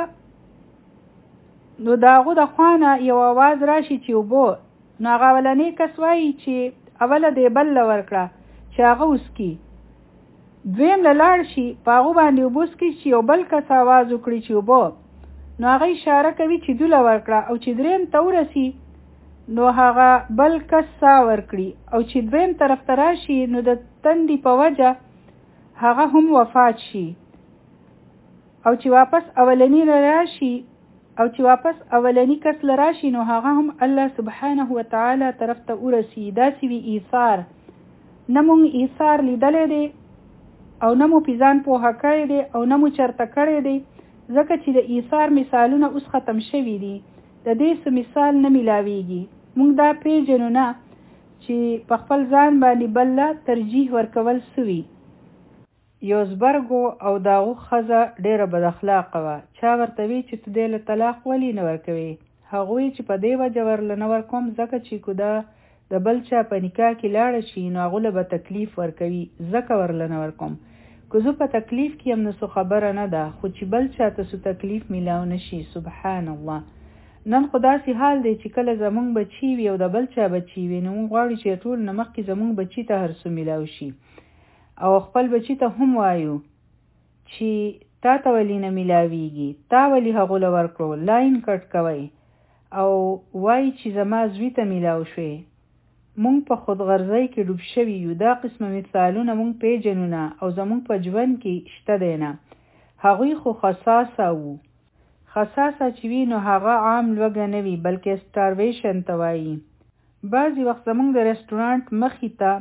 داغو د خوانه یو आवाज راشي چې وبو. نو هغه اولنی کس وایي چې اوله دی بل له ورکړه چې هغه وسکي. دویم له لاړ شي په هغو باندې اوبه وسکي چې یو بل کس آواز وکړي چې وبو. نو هغه اشاره کوي چې دوله ورکړه. او چې دریم ته ورسي نو هغه بل کس سا ورکړي. او چې دویم طرف ته راشي نو د تندې په وجه هغه هم وفات شي. او چې واپس اولنی کس لراشي نو هغه هم الله سبحانه وتعالی طرف ته ورسي. داسې وي ایثار. نه مونږ ایثار لیدلی دی او نه مو پیزان پوهه کړی دی او نه مو چرته کړی دی، ځکه چې د ایثار مثالونه اوس ختم شوي دي. د دې څه مثال نه میلاویږي. مونږ دا پیژنو نه چې په خپل ځان باندې بل لا ترجیح ورکول سوي. یو زبرګو او داغو ښځه ډېره بد اخلاقه وه. چا ورته وی چې ته دې له طلاق ولې نه ورکوې؟ هغوی چې په دې وجه ورله نه ورکوم ځکه چې کو دا د بل چا په نکاح کې لاړه شي نو هغوی به تکلیف ورکوي، ځکه ورله نه ورکوم. که زه په تکلیف کې هم نو څه خبره نه ده، خو چې بل چا ته څه تکلیف میلاو نشي. سبحان الله. نن خو داسې حال دی چې کله زمونږ بچي وي او د بل چا بچي وي نو موږ غواړو چې ټول نه مخکې زمونږ بچي ته هر څه میلاو شي، او خپل بچي ته هم وایو چې تا ته ولې نه میلاویږي، تا ولې هغو له ورکړو، لاین کټ کوئ او وایي چې زما زوی ته میلاو شوې. مونږ په خودغرضۍ کې ډوب شوي یو. دا قسمه مثالونه مونږ پیژنو نه او زمونږ په ژوند کې شته دی نه. هغوی خو خصاصه وو. خصاصه چې وي نو هغه عام لوږه نه وي بلکې سټارویشن ته وایي. بعضې وخت زمونږ د رستورانټ مخې ته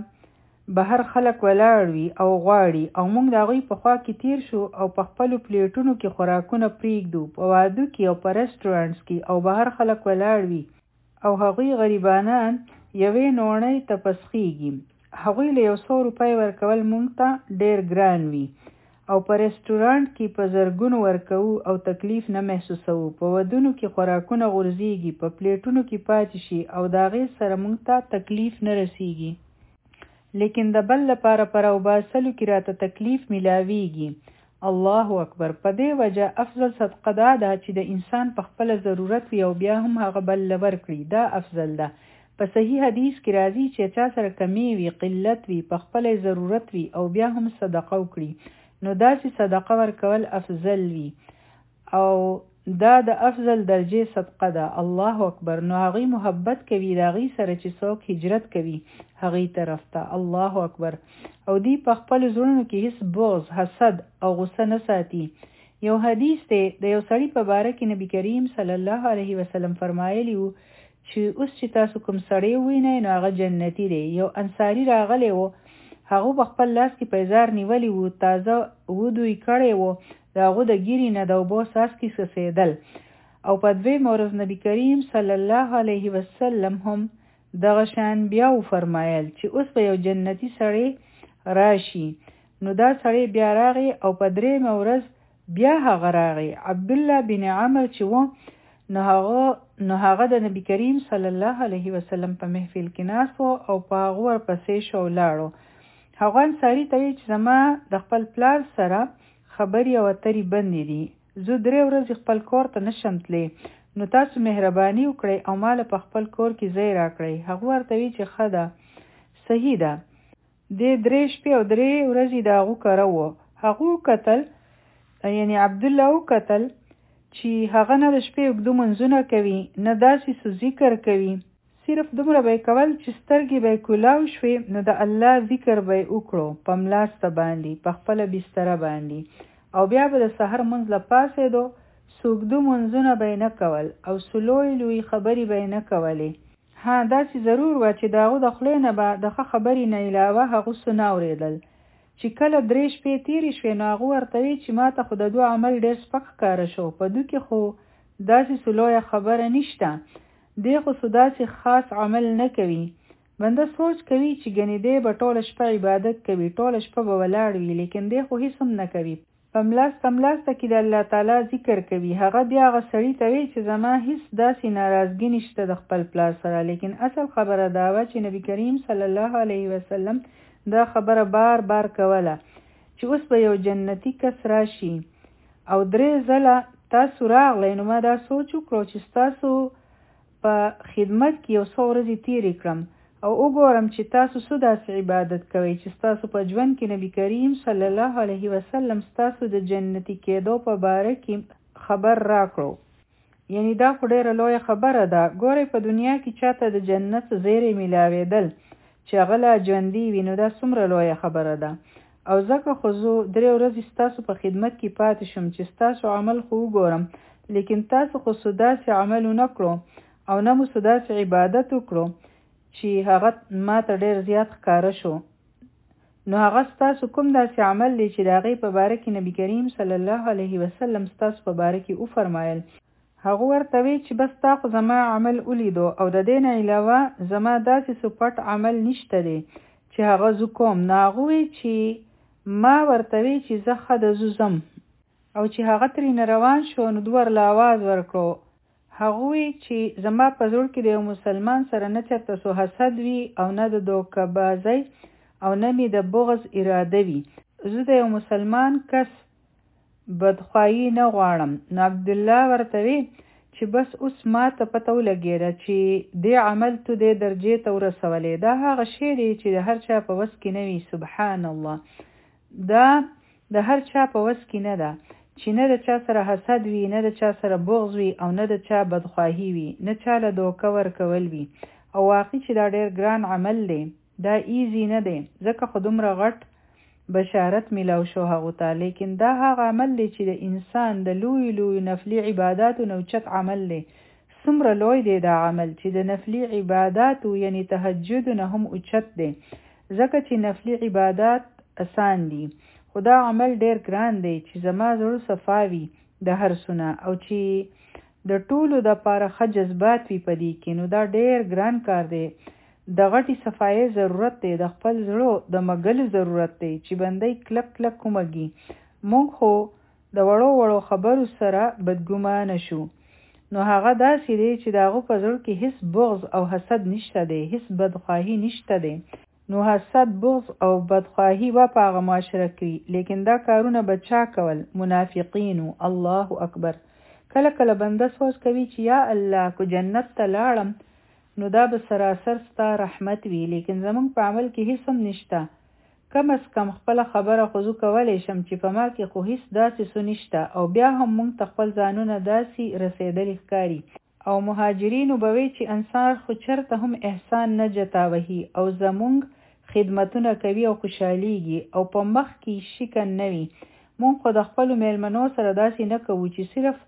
بهر خلک ولاړ وي او غواړي او موږ د هغوی په خوا کې تیر شو او په خپلو پلیټونو کې خوراکونه پرېږدو. په واده کې او په رستورانټس کې او بهر خلک ولاړ وي او هغوی غریبانان یوې نوڼۍ ته پسخېږي. هغوی له 100 روپۍ ورکول موږ ته ډېر ګران وي او په رستورانټ کې په زرګونو ورکوو او تکلیف نه محسوسوو. په ودونو کې خوراکونه غورځېږي، په پلیټونو کې پاتې شي او د هغې سره موږ ته تکلیف نه رسېږي، لیکن د بل لپاره پر او باسلو کې راته تکلیف میلاویږي. الله اکبر. په دې وجه افضل صدقه دا ده چې د انسان په خپله ضرورت وي او بیا هم هغه بل له ورکړي. دا افضل ده. په صحیح حدیث کې راځي چې چا سره کمی وي، قلت وي، په خپله ضرورت وي او بیا هم صدقه وکړي نو داسې صدقه ورکول افضل وي او دا د افضل درجې صدقه ده. الله اکبر. نو هغوی محبت کوي د هغوی سره چې څوک هجرت کوي هغوی طرف ته. الله اکبر. او دی په خپلو زړونو کې هیڅ بغض، حسد او غصه نه ساتي. یو حدیث دی د یو سړي په باره کې نبی کریم صلی الله علیه وسلم فرمایلی وو چې اوس چې تاسو کوم سړی ووینئ نو هغه جنتي دی. یو انصاري راغلی و، هغه په خپل لاس کې پیزار نیولی وو، تازه ودوی کړی و، د هغو د ګیرې نه د اوبو څاڅکي څڅېدل. او په دویم ورځ نبی کریم صلی الله علیه وسلم هم دغه شان بیا وفرمایل چې اوس به یو جنتي سړی راشي. نو دا سړی بیا راغی او په درېیمه ورځ بیا هغه راغی. عبدالله بن عمر چې و نو هغه د نبی کریم صلی الله علیه وسلم په محفل کې ناست و او په هغه ورپسې شو ولاړو. هغه انصاري ته وی چې زما د خپل پلار سره خبرې او اترې بندې دي، زه 3 ورځې خپل کور ته نشم تللی، نو تاسو مهرباني وکړئ او ما له په خپل کور کې ځای راکړئ. هغه ورته وی چې ښه ده، صحیح ده. دې 3 شپې او 3 ورځې د هغو کره وه. هغه وکتل، یعنی عبدالله وکتل چې هغه نه د شپې اوږده منځونه کوي نه داسې څه ذکر کوي، صرف دومره به یې کول چې سترګې به یې کولاو شوې نو د الله ذکر به یې وکړو په ملاسته باندې، په خپله بستره باندې، او بیا به د سحر منځ له پاڅېدو، څه اوږده منځونه به یې نه کول او څه لوی خبرې به یې نه کولې. ها داسې ضرور وه چې د هغو د خولې نه به د ښه خبرې نه علاوه هغو څه نه اورېدل. چې کله 3 شپې تېرې شوې نو هغه ورته وی چې ما ته خو د دوه عمل ډېر سپک ښکاره شو، په دو کې خو داسې څه لویه خبره نشته، دی خو څه داسې خاص عمل نه کوي. بنده سوچ کوي چې ګنې دی به ټوله شپه عبادت کوي، ټوله شپه به ولاړ وي، لیکن دی خو هیڅ هم نه کوي، په ملاسته کې د الله تعالی ذکر کوي. هغه بیا هغه سړي ته وی چې زما هیڅ داسې ناراضګي نشته د خپل پلار سره، لیکن اصل خبره دا وه چې نبی کریم صلی الله علیه وسلم دا خبره بار کوله چې اوس به یو جنتی کس راشي او 3 ځله تاسو راغلی، نو ما دا سوچ وکړو چې ستاسو په خدمت کې یو څو ورځې تېرې کړم او وګورم چې تاسو څه داسې عبادت کوئ چې ستاسو په ژوند کې نبی کریم صلی الله علیه وسلم ستاسو د جنتی کېدو په باره کې خبر راکړو. یعنی دا خو ډېره لویه خبره ده. ګورئ په دنیا کې چاته د جنت زیری میلاوېدل چې هغه لا ژوندي وي نو دا څومره لویه خبره ده. او ځکه خو زه 3 ورځې ستاسو په خدمت کې پاتې شم چې ستاسو عمل خو وګورم، لیکن تاسو خو څه داسې عمل ونه کړو او نه مو څه داسې عبادت وکړو چې هغه ما ته ډېر زیات ښکاره شو. نو هغه ستاسو کوم داسې عمل دی چې د هغې په باره کې نبی کریم صلی الله علیه وسلم ستاسو په باره کې وفرمایل؟ هغه ورته وی چې بس تا خو زما عمل ولیدو او د دې نه علاوه زما داسې سپټ عمل نشته دی چې هغه زه کوم. نو هغه وی چې ما ورته وی چې زه ښه د زه ځم او چې هغه ترېنه روان شو نو دوی ورله آواز ورکړو. هغه وی چې زما په زړه کې د یو مسلمان سره نه چېرته سو حسد وي او نه د دوکهبازۍ او نه مې د بغض اراده وي. زه د یو مسلمان کس بدخواهي نه غواړم. نو عبدالله ورته وی چې بس اوس ما ته پته ولګېده چې دې عمل تو دې درجې ته ورسولی. دا هغه شی دی چې د هر چا په وس کې نه وي. سبحان الله. دا د هر چا په وس کې نه ده چې نه د چا سره حسد وي، نه د چا سره بغض وي او نه د چا بدخواهي وي، نه چا له دوکه ورکول وي. او واقعي چې دا ډېر ګران عمل دی، دا ایزي نه دی ځکه خو دومره غټ بشارت میلاو شو هغو ته. لیکن دا هغه عمل دی چې د انسان د لوی لوی نفلي عباداتو نه اوچت عمل دی. څومره لوی دی دا عمل چې د نفلي عباداتو یعنی تهجد نه هم اوچت دی ځکه چې نفلي عبادات اسان دي. خدا عمل ډیر ګران دی چې زما زړه صفاوي د هر سونه او چې د ټولو د پاره ښه جذبات وي په دې کې. نو دا ډیر ګران کار دی. د غټي صفایي ضرورت دی، د خپل زړه د مګلو ضرورت دی چې بندي کلک کلک کومږي. مونږ خو د وړو وړو خبرو سره بدګمانه شو. نو هغه داسې دی چې د هغه په زړه کې هیڅ بغض او حسد نشته دی، هیڅ بدخواهي نشته دی. نو حسد، بغض او بدخواهی و په هغه معاشره کې. لیکن دا کارونه به چا کول؟ منافقینو. الله اکبر. کله کله بنده سوچ کوي چې یا الله کو جنت ته لاړم نو دا به سراسر ستا رحمت وي. لیکن زمونږ په عمل کې هیڅ هم نشته. کم از کم خپل خبره خو زه کولی شم چې په ما کې خو هیڅ داسې څه نشته او بیا هم مونږ ته خپل ځانونه داسې رسېدلي ښکاري. او مهاجرینو به وی چې انصار خو چرته هم احسان نه جتاوهي او زمونږ خدمتونه کوي او خوشحالیږي او په مخ کې شکن نه وي. مونږ خو د خپلو میلمنو سره داسې نه کوو چې صرف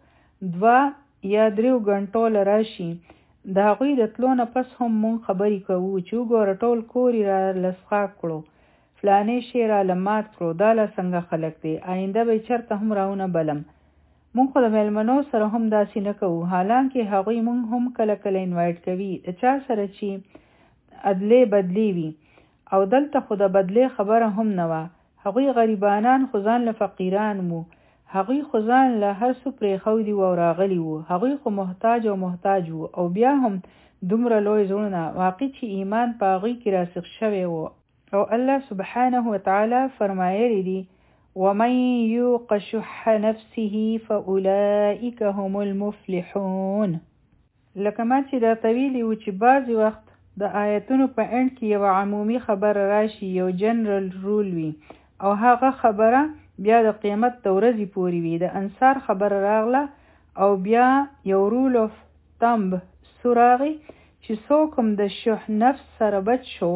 2 یا 3 غنټو له راشي. د هغوی د تلو نه پس هم مونږ خبرې کوو چې وګوره ټول کور یې را لسخاک کړو، فلانې شی را لمات کړو، دا له څنګه خلک دی، آینده به چرته هم راونه بلم. مونږ خو د میلمنو سره هم داسې نه کوو. حالانکه هغوی مونږ هم کله کله انوایټ کوي د چا سره چې عدلې بدلې وي. او دلته خو د بدلې خبره هم نه وه. هغوی غریبانان خو ځان له فقیران وو، هغوی خو ځان له هر څه پرېښودي وو او راغلي وو. هغوی خو محتاج وو او بیا هم دومره لوی زړونه. واقع چې ایمان په هغوی کې راسخ شوی وو. او الله سبحانه وتعالی فرمایلی دی ومن یوق شح نفسه فاولئک هم المفلحون. لکه ما چې دا طویلی و چې بعضی وخت د آیتونو په اند کې یو عمومي خبره راشي، یو جنرال رول وي او هغه خبره بیا د قیامت د ورځې پورې وي. د انصار خبره راغله او بیا یو رول اف تمب سراغي چې څوک هم د شح نفس سره بچ شو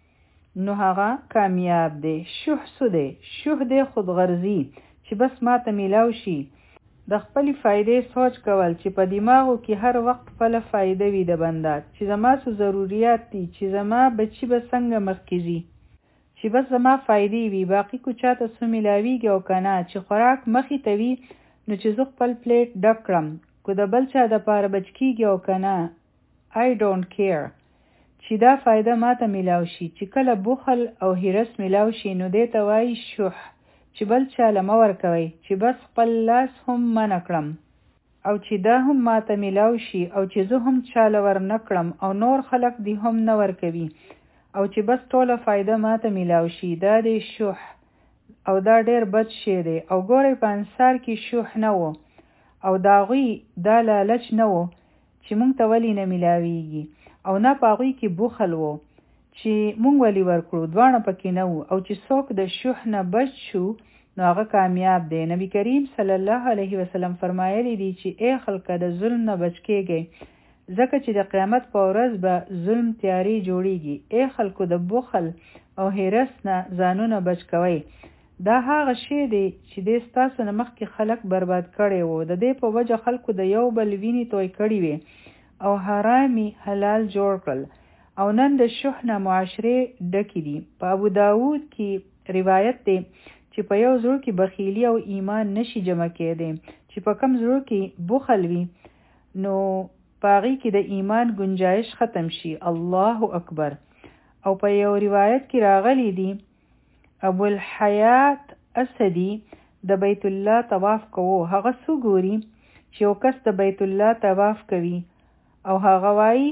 نو هغه کامیاب دی. شح څه دی؟ شح دی خودغرضي چې بس ما ته میلاو شي. د خپلې فایدې سوچ کول چې په دماغو کې هر وخت خپله فایده وي د بنده، چې زما څه ضروریات دي، چې زما بچي به څنګه مخکې ځي، چې بس زما فایدې وي. باقي کو چاته څه میلاویږي او که نه، چې خوراک مخې ته وي نو چې زه خپل پلیټ ډک کړم، که د بل چا دپاره بچ کېږي او که نه I don't care. چې دا فایده ما ته میلاو شي. چې کله بخل او هرس میلاو شي نو دې ته وایي شح، چې بل چاله مه ورکوئ، چې بس خپل لاس هم منع کړم او چې دا هم ما ته میلاو شي او چې زه هم چاله ور نه کړم او نور خلک دی هم نه ورکوي او چې بس ټوله فایده ما ته میلاو شي. دا دی شح او دا ډیر بد شی دی. او ګورئ په انصار کې شح نه و او د هغوی دا لالچ نه و چې مونږ ته ولې نه میلاویږي، او نه په هغوی کې بخل و چې مونږ ولې ورکړو، دواړه پکې نه وو. او چې څوک د شح نه بچ شو نو هغه کامیاب دی. نبی کریم صلی الله علیه وسلم فرمایلی دی چې ای خلکه د ظلم نه بچ کېږئ ځکه چې د قیامت په ورځ به ظلم تیاری جوړیږي. ای خلکو د بخل او هرس نه ځانونه بچ کوئ. دا هغه شی دی چې د ستاسو نه مخکې خلک برباد کړی وو. د دې په وجه خلکو د یو بل وینې توی کړي وي او حرامي حلال جوړ کړل او نن د شح نه معاشرې ډکې دي. په ابو داود کې روایت دی چې په یو زړه کې بخیلی او ایمان نشي جمع کېدی، چې په کم زړه کې بخل وي نو پاغي کې د ایمان گنجائش ختم شي. الله اکبر. او په یو روایت کې راغلی دی ابو الحیات اسدی د بیت الله طواف کوو. هغه څو ګوري چې یو کس د بیت الله طواف کوي او هغه وایي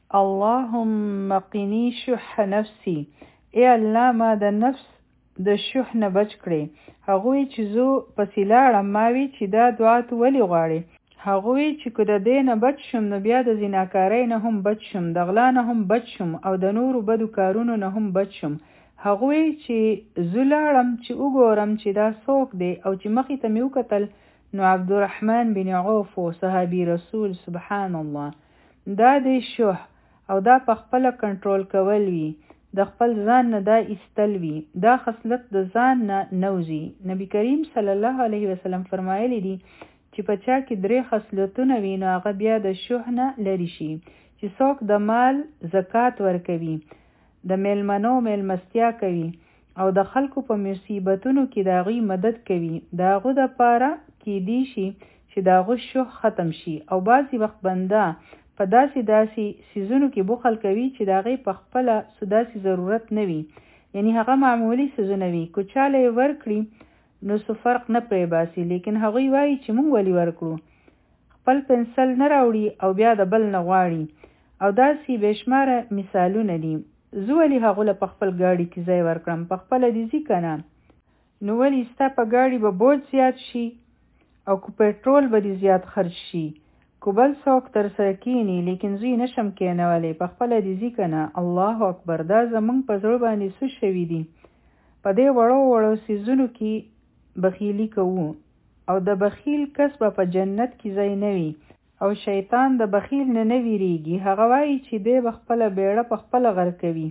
اللهم قنی شح نفسی، ای الله ما د نفس د شح نه بچ کړي. هغوی چې زو پسې لاړم ما وی چې دا دعا تو ولې غواړي؟ هغوی چې که د دې نه بچ شم نو بیا د زناکارۍ نه هم بچ شم، د غلا نه هم بچ شم او د نورو بدو کارونو نه هم بچ شم. هغوی چې زو لاړم چې وګورم چې دا څوک دی او چې مخې ته مې وکتل نو عبدالرحمن بن عوف و صحابي رسول. سبحان الله. دا دی شح او دا په خپل کنټرول کول وي، د خپل ځان نه دا ایستل وي، دا خصلت د ځان نه نوزي. نبی کریم صلی الله علیه وسلم فرمایلی دی چې په چا کې 3 خصلتونه وي نو هغه بیا د شح نه لري شي. چې څوک د مال زکات ورکوي، د میلمنو میلمستیا کوي او د خلکو په مصیبتونو کې د هغوی مدد کوي، د هغو دپاره کیدی شي چې د هغو شح ختم شي. او بعضې وخت بنده په داسې سیزونو کې بخل کوي چې د هغې په خپله داسې ضرورت نه وي، یعنی هغه معمولی سیزونه وي، که چاله یې ورکړي نو څه فرق نه پرې باسي، لیکن هغوی وایي چې موږ ولې ورکړو، خپل پنسل نه راوړي او بیا د بل نه غواړي. او داسې بېشماره مثالونه دي. زه ولې هغو له په خپل ګاډي کې ځای ورکړم، په خپله دې ځي که نه، نو ولې ستا په ګاډي به بوج زیات شي او که پټرول به دې زیات خرج شي، که بل څوک تر سره کینی لیکن زوی نشم کینولی، په خپله دې ځي که نه. الله اکبر. دا زمونږ په زړه باندې څه شوي دي؟ په دې وړو څیزونو کې بخیلي کوو او د بخیل کس به په جنت کې ځای نه وي. او شیطان د بخیل نه ویریږي، هغه وایي چې دی به خپله بیړه په خپله غر کوي،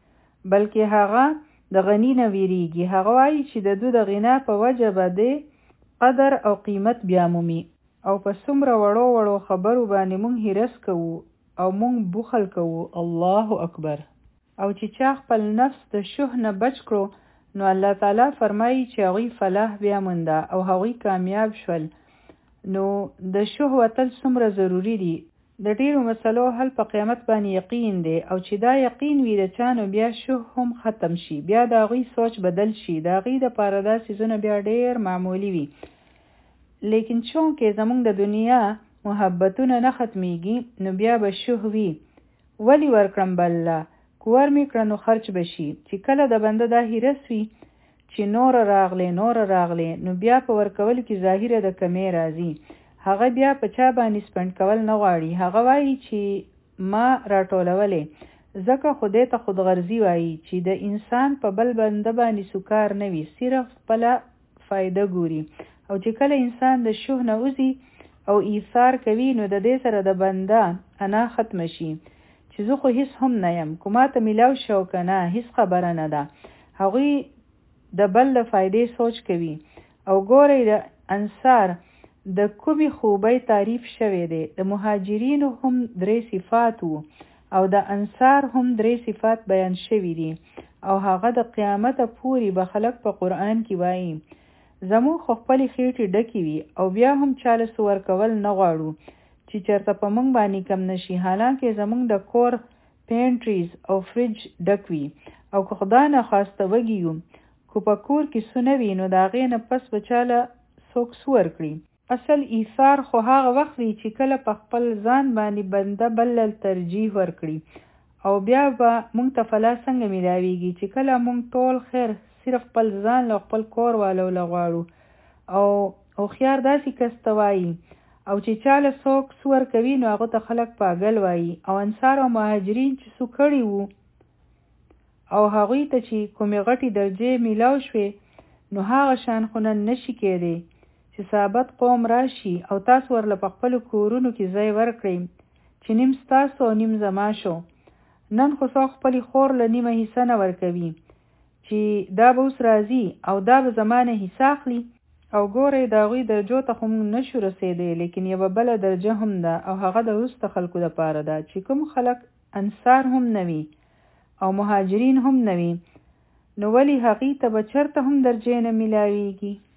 بلکې هغه د غني نه ویریږي. هغه وایي چې د دو د غنا په وجه به دی قدر او قیمت بیا مومي. او په څومره وړو خبرو باندې مونږ هرس کوو او مونږ بخل کوو. الله اکبر. او چې چا خپل نفس د شح نه بچ کړو نو الله تعالی فرمایي چې هغوی فلاح بیا مونده او هغوی کامیاب شول. نو د شح وتل څومره ضروری دي. د ډیرو مسلو حل په قیامت باندې یقین دی، او چې دا یقین وي د چا نو بیا شح هم ختم شي، بیا د هغوی سوچ بدل شي، د هغوی دپاره دا څیزونه بیا ډیر معمولی وي. لیکن چون که زمونږ د دنیا محبتونه نه ختمیږي نو بیا به شح وي. ولی ورکړم بله، که ورمی کړه نو خرچ بشي. چې کله د بنده دا هیرس وي چې نور راغلی نو بیا په ورکول کې ظاهره د کمی راځي. هغه بیا په چا باندې سپند کول نه غواړي، هغه وایي چې ما راټولولې، ځکه خدای ته خودغرضي وایي چې د انسان په بل بنده باندې سوکار نه وي، صرف خپله فایده ګوري. او چې کله انسان د شح نه وځي او ایثار کوي نو د دې سره د بنده انا ختم شي چې زه خو هیڅ هم نه یم، که ماته میلاو شو که نه هیڅ خبره نه ده. هغوی د بل د فایدې سوچ کوي. او ګورئ د انصار د کومې خوبۍ تعریف شوی دی. د مهاجرینو هم 3 صفات وو او د انصار هم 3 صفات بیان شوي دي، او هغه د قیامت پورې به خلق په قرآن کې وایي. زمون خو خپلې خېټې ډکې وي او بیا هم چاله څه ورکول نه غواړو چې چېرته په موږ باندې کم نشي، حالانکه زمونږ د کور پینټریز او فریج ډک وي. او که خدای نه خواسته وږي یو، که په کور کې څه نه وي نو د هغې نه پس به چاله څوک څه ورکړي. اصل ایثار خو هغه وخت دی چې کله په خپل ځان باندې بنده بل ترجیح ورکړي، او بیا به مونږ ته فلا څنګه ملاویږي چې کله مونږ ټول خیر صرف خپل ځان له خپل کور والو له غواړو. او خيار داسې کس ته وایي، او چې چاله څوک سور کوي نو هغه ته خلک پاگل وایي. او انصار او مهاجرین چې څو کړي وو او هغوی ته چې کومې غټي درجې میلاو شوې نو هغه شان خو نن نشي کېدی چې ثابت قوم راشي او تاسو ورله په خپلو کورونو کې ځای ورکړئ چې نیم ستاسو او نیم زما شو. نن خو څوک خپلې خور له نیمه حصه نه ورکوي چې دا به اوس راځي او دا به زمانه حصه اخلي. او ګورئ د هغوی درجو ته خو موږ نشو رسېدی، لیکن یوه بله درجه هم ده او هغه د وروسته خلکو دپاره ده چې کوم خلک انصار هم نه وي او مهاجرین هم نه وي، نو ولې هغوی ته به چېرته هم درجې نه میلاویږي؟